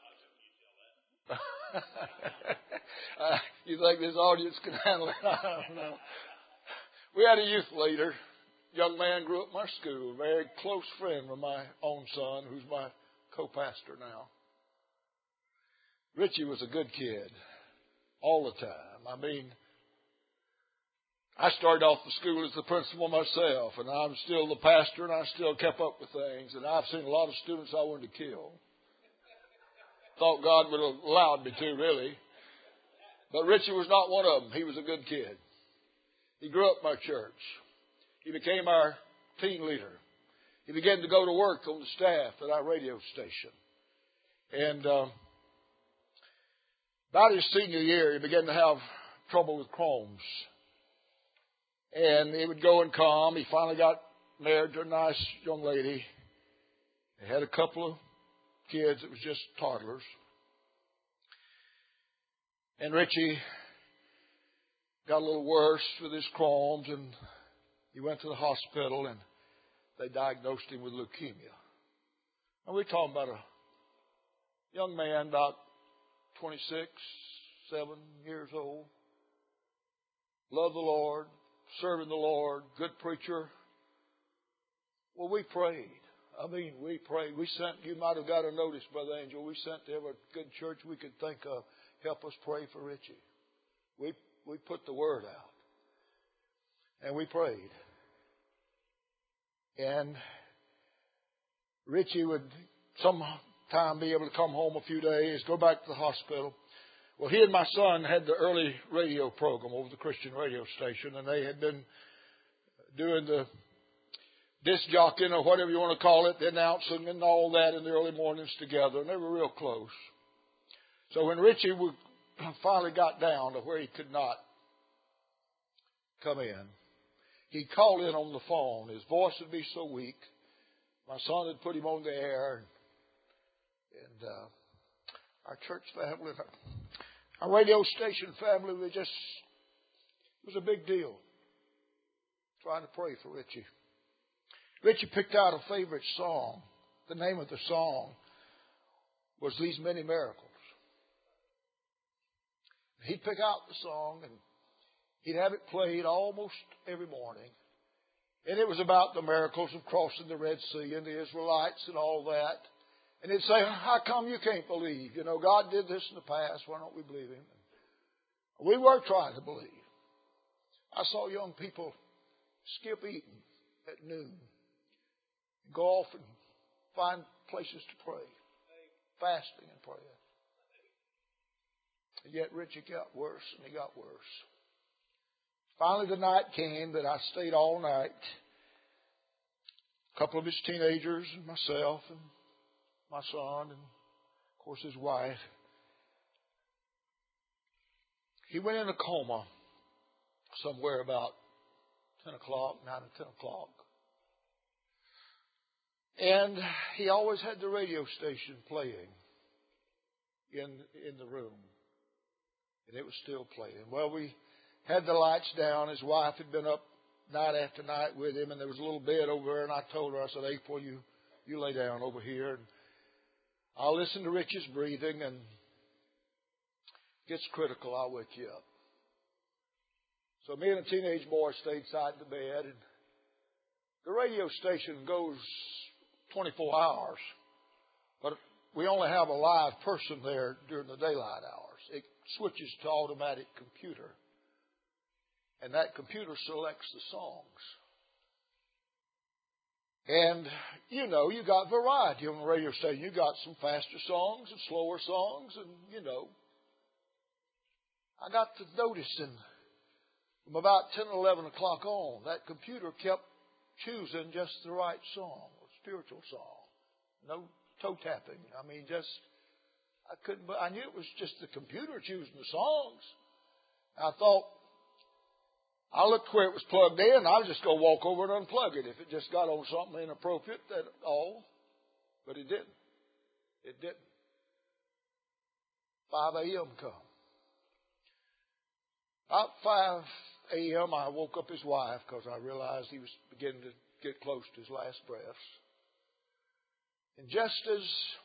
uh, you think this audience can handle it? I don't know. We had a youth leader, young man, grew up in our school, very close friend of my own son, who's my co-pastor now. Richie was a good kid all the time. I mean, I started off the school as the principal myself, and I'm still the pastor, and I still kept up with things, and I've seen a lot of students I wanted to kill. Thought God would have allowed me to, really. But Richie was not one of them. He was a good kid. He grew up in our church. He became our teen leader. He began to go to work on the staff at our radio station. And uh, about his senior year, he began to have trouble with Crohn's. And he would go and come. He finally got married to a nice young lady. He had a couple of kids that was just toddlers. And Richie got a little worse with his Crohn's, and he went to the hospital, and they diagnosed him with leukemia. And we're talking about a young man, about twenty-six, seven years old. Loved the Lord, serving the Lord, good preacher. Well, we prayed. I mean, we prayed. We sent, you might have got a notice, Brother Angel, we sent to every good church we could think of, help us pray for Richie. We we put the word out. And we prayed. And Richie would sometime be able to come home a few days, go back to the hospital. Well, he and my son had the early radio program over the Christian radio station, and they had been doing the disc jockeying or whatever you want to call it, the announcing and all that in the early mornings together, and they were real close. So when Richie would, finally got down to where he could not come in, he'd call in on the phone. His voice would be so weak. My son had put him on the air, and, and uh, our church family, our, our radio station family, we just, it was a big deal trying to pray for Richie. Richie picked out a favorite song. The name of the song was These Many Miracles. He'd pick out the song, and he'd have it played almost every morning. And it was about the miracles of crossing the Red Sea and the Israelites and all that. And he'd say, how come you can't believe? You know, God did this in the past. Why don't we believe Him? We were trying to believe. I saw young people skip eating at noon, go off and find places to pray, fasting and praying. And yet Richie got worse, and he got worse. Finally, the night came that I stayed all night. A couple of his teenagers and myself and my son and, of course, his wife. He went in a coma somewhere about ten o'clock, nine or ten o'clock. And he always had the radio station playing in in the room. And it was still playing. Well, we had the lights down. His wife had been up night after night with him, and there was a little bed over there, and I told her, I said, April, you, you lay down over here, and I'll listen to Rich's breathing, and if it gets critical, I'll wake you up. So me and a teenage boy stayed side the bed, and the radio station goes twenty-four hours, but we only have a live person there during the daylight hours. It switches to automatic computer, and that computer selects the songs. And, you know, you got variety on the radio station. You got some faster songs and slower songs, and, you know. I got to noticing from about ten or eleven o'clock on, that computer kept choosing just the right song, a spiritual song. No toe tapping. I mean, just, I couldn't, but I knew it was just the computer choosing the songs. I thought, I looked where it was plugged in. I was just going to walk over and unplug it if it just got on something inappropriate at all. But it didn't. It didn't. five a.m. come. About five a.m. I woke up his wife because I realized he was beginning to get close to his last breaths. And just as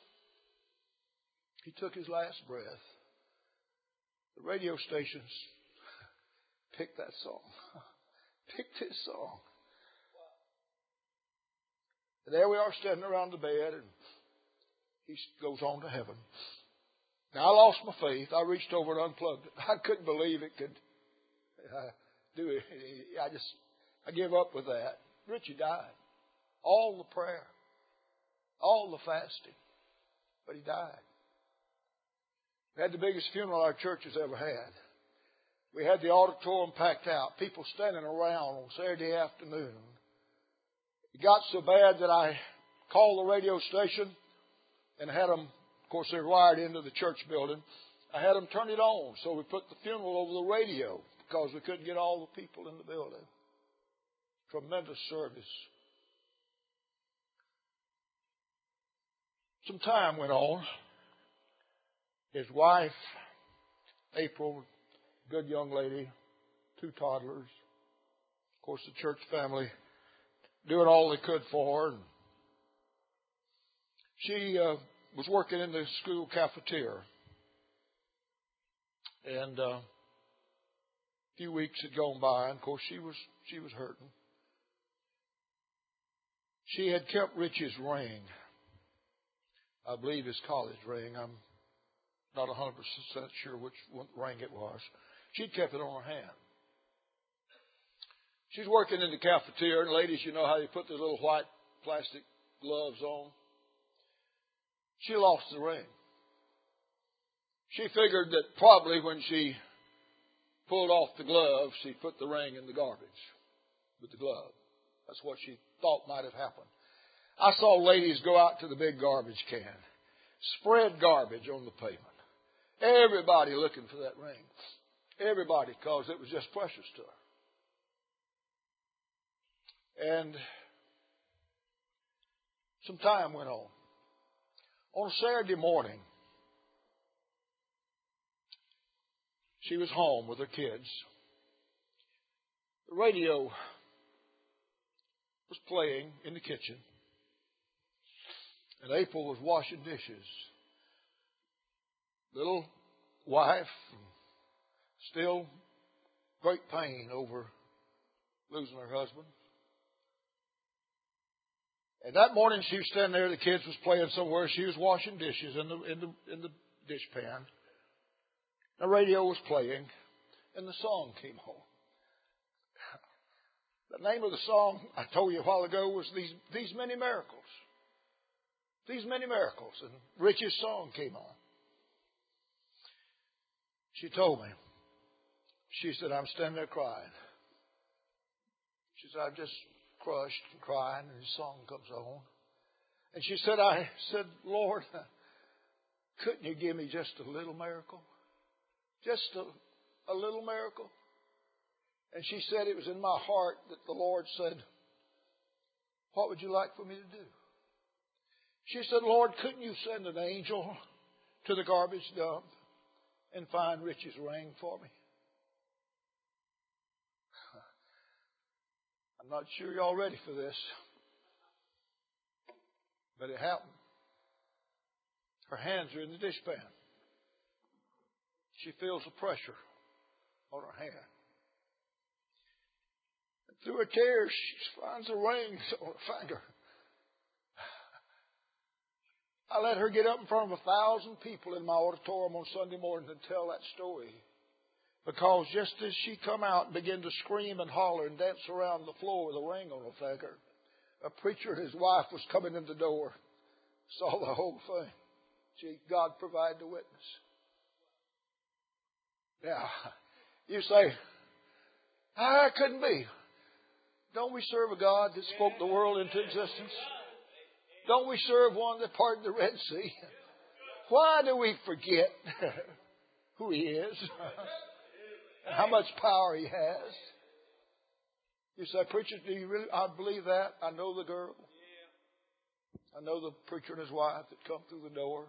he took his last breath, the radio stations picked that song. Picked his song. And there we are standing around the bed, and he goes on to heaven. Now, I lost my faith. I reached over and unplugged it. I couldn't believe it could uh, do it. I just, I give up with that. Richie died. All the prayer. All the fasting. But he died. We had the biggest funeral our church has ever had. We had the auditorium packed out, people standing around on Saturday afternoon. It got so bad that I called the radio station and had them, of course, they're wired into the church building. I had them turn it on, so we put the funeral over the radio because we couldn't get all the people in the building. Tremendous service. Some time went on. His wife, April, good young lady, two toddlers. Of course, the church family doing all they could for her. And she uh, was working in the school cafeteria. And uh, a few weeks had gone by, and of course, she was she was hurting. She had kept Rich's ring. I believe his college ring. I'm not one hundred percent sure which ring it was. She'd kept it on her hand. She's working in the cafeteria, and ladies, you know how they put their little white plastic gloves on. She lost the ring. She figured that probably when she pulled off the glove, she put the ring in the garbage with the glove. That's what she thought might have happened. I saw ladies go out to the big garbage can, spread garbage on the pavement. Everybody looking for that ring. Everybody, because it was just precious to her. And some time went on. On a Saturday morning, she was home with her kids. The radio was playing in the kitchen, and April was washing dishes. Little wife, still great pain over losing her husband. And that morning she was standing there, the kids was playing somewhere, she was washing dishes in the in the in the dish pan. The radio was playing, and the song came on. The name of the song I told you a while ago was These These Many Miracles. These Many Miracles. And Rich's song came on. She told me. She said, I'm standing there crying. She said, I'm just crushed and crying, and his song comes on. And she said, I said, Lord, couldn't you give me just a little miracle? Just a, a little miracle? And she said, it was in my heart that the Lord said, what would you like for me to do? She said, Lord, couldn't you send an angel to the garbage dump and find Rich's ring for me? I'm not sure you're all ready for this, but it happened. Her hands are in the dishpan. She feels the pressure on her hand. And through her tears, she finds a ring on her finger. I let her get up in front of a thousand people in my auditorium on Sunday morning and tell that story. Because just as she come out and began to scream and holler and dance around the floor with a ring on her finger, a preacher and his wife was coming in the door, saw the whole thing. Gee, God provided the witness. Now, you say, ah, it couldn't be. Don't we serve a God that spoke the world into existence? Don't we serve one that parted the Red Sea? Why do we forget who He is and how much power He has? You say, preacher, do you really? I believe that. I know the girl. I know the preacher and his wife that come through the door.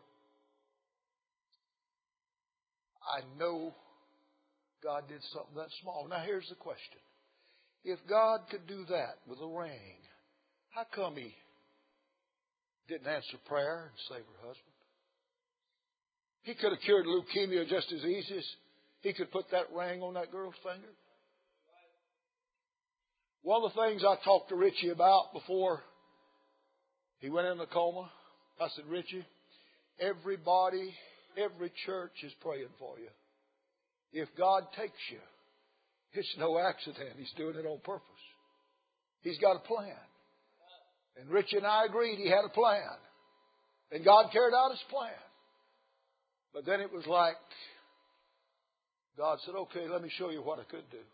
I know God did something that small. Now here's the question. If God could do that with a ring, how come He didn't answer prayer and save her husband? He could have cured leukemia just as easy as He could put that ring on that girl's finger. One of the things I talked to Richie about before he went in the coma, I said, Richie, everybody, every church is praying for you. If God takes you, it's no accident. He's doing it on purpose. He's got a plan. And Richie and I agreed He had a plan. And God carried out His plan. But then it was like, God said, okay, let me show you what I could do.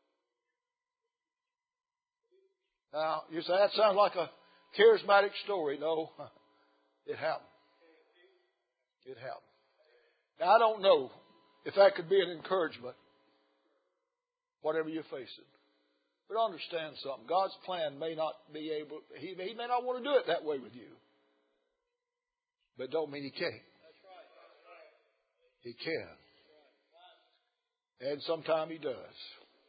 Now, you say, that sounds like a charismatic story. No, it happened. It happened. Now, I don't know if that could be an encouragement, whatever you're facing. But understand something. God's plan may not be able, he, he may not want to do it that way with you. But don't mean He can't. He can. And sometimes He does.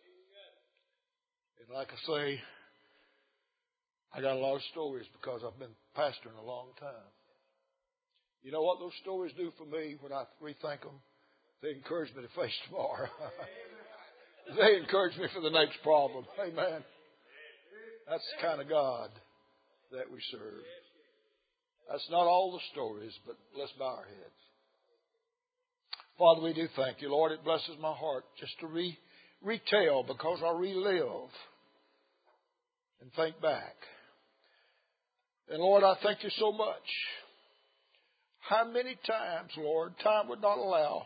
And like I say, I got a lot of stories because I've been pastoring a long time. You know what those stories do for me when I rethink them? They encourage me to face tomorrow. They encourage me for the next problem. Amen. That's the kind of God that we serve. That's not all the stories, but let's bow our heads. Father, we do thank You. Lord, it blesses my heart just to re- retell because I relive and think back. And Lord, I thank You so much. How many times, Lord, time would not allow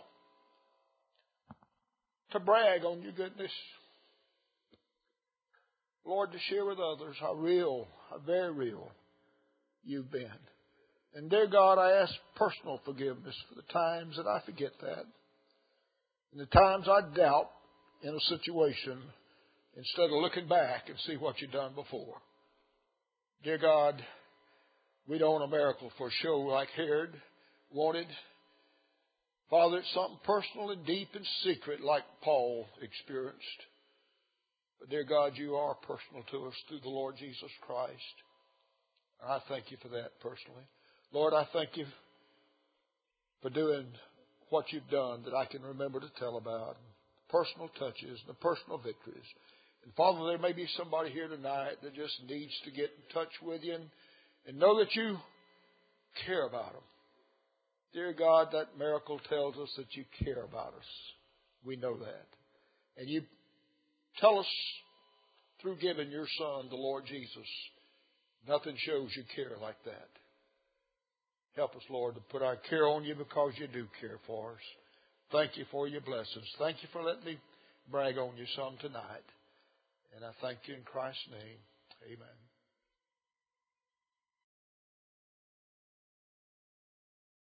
to brag on Your goodness. Lord, to share with others how real, how very real You've been. And dear God, I ask personal forgiveness for the times that I forget that. And the times I doubt in a situation instead of looking back and see what You've done before. Dear God, we don't want a miracle for a show like Herod wanted. Father, it's something personal and deep and secret like Paul experienced. But dear God, You are personal to us through the Lord Jesus Christ. And I thank You for that personally. Lord, I thank You for doing what You've done that I can remember to tell about. Personal touches, the personal victories. And Father, there may be somebody here tonight that just needs to get in touch with You and, and know that You care about them. Dear God, that miracle tells us that You care about us. We know that. And You tell us through giving Your Son, the Lord Jesus, nothing shows You care like that. Help us, Lord, to put our care on You because You do care for us. Thank You for Your blessings. Thank You for letting me brag on You some tonight. And I thank You in Christ's name. Amen.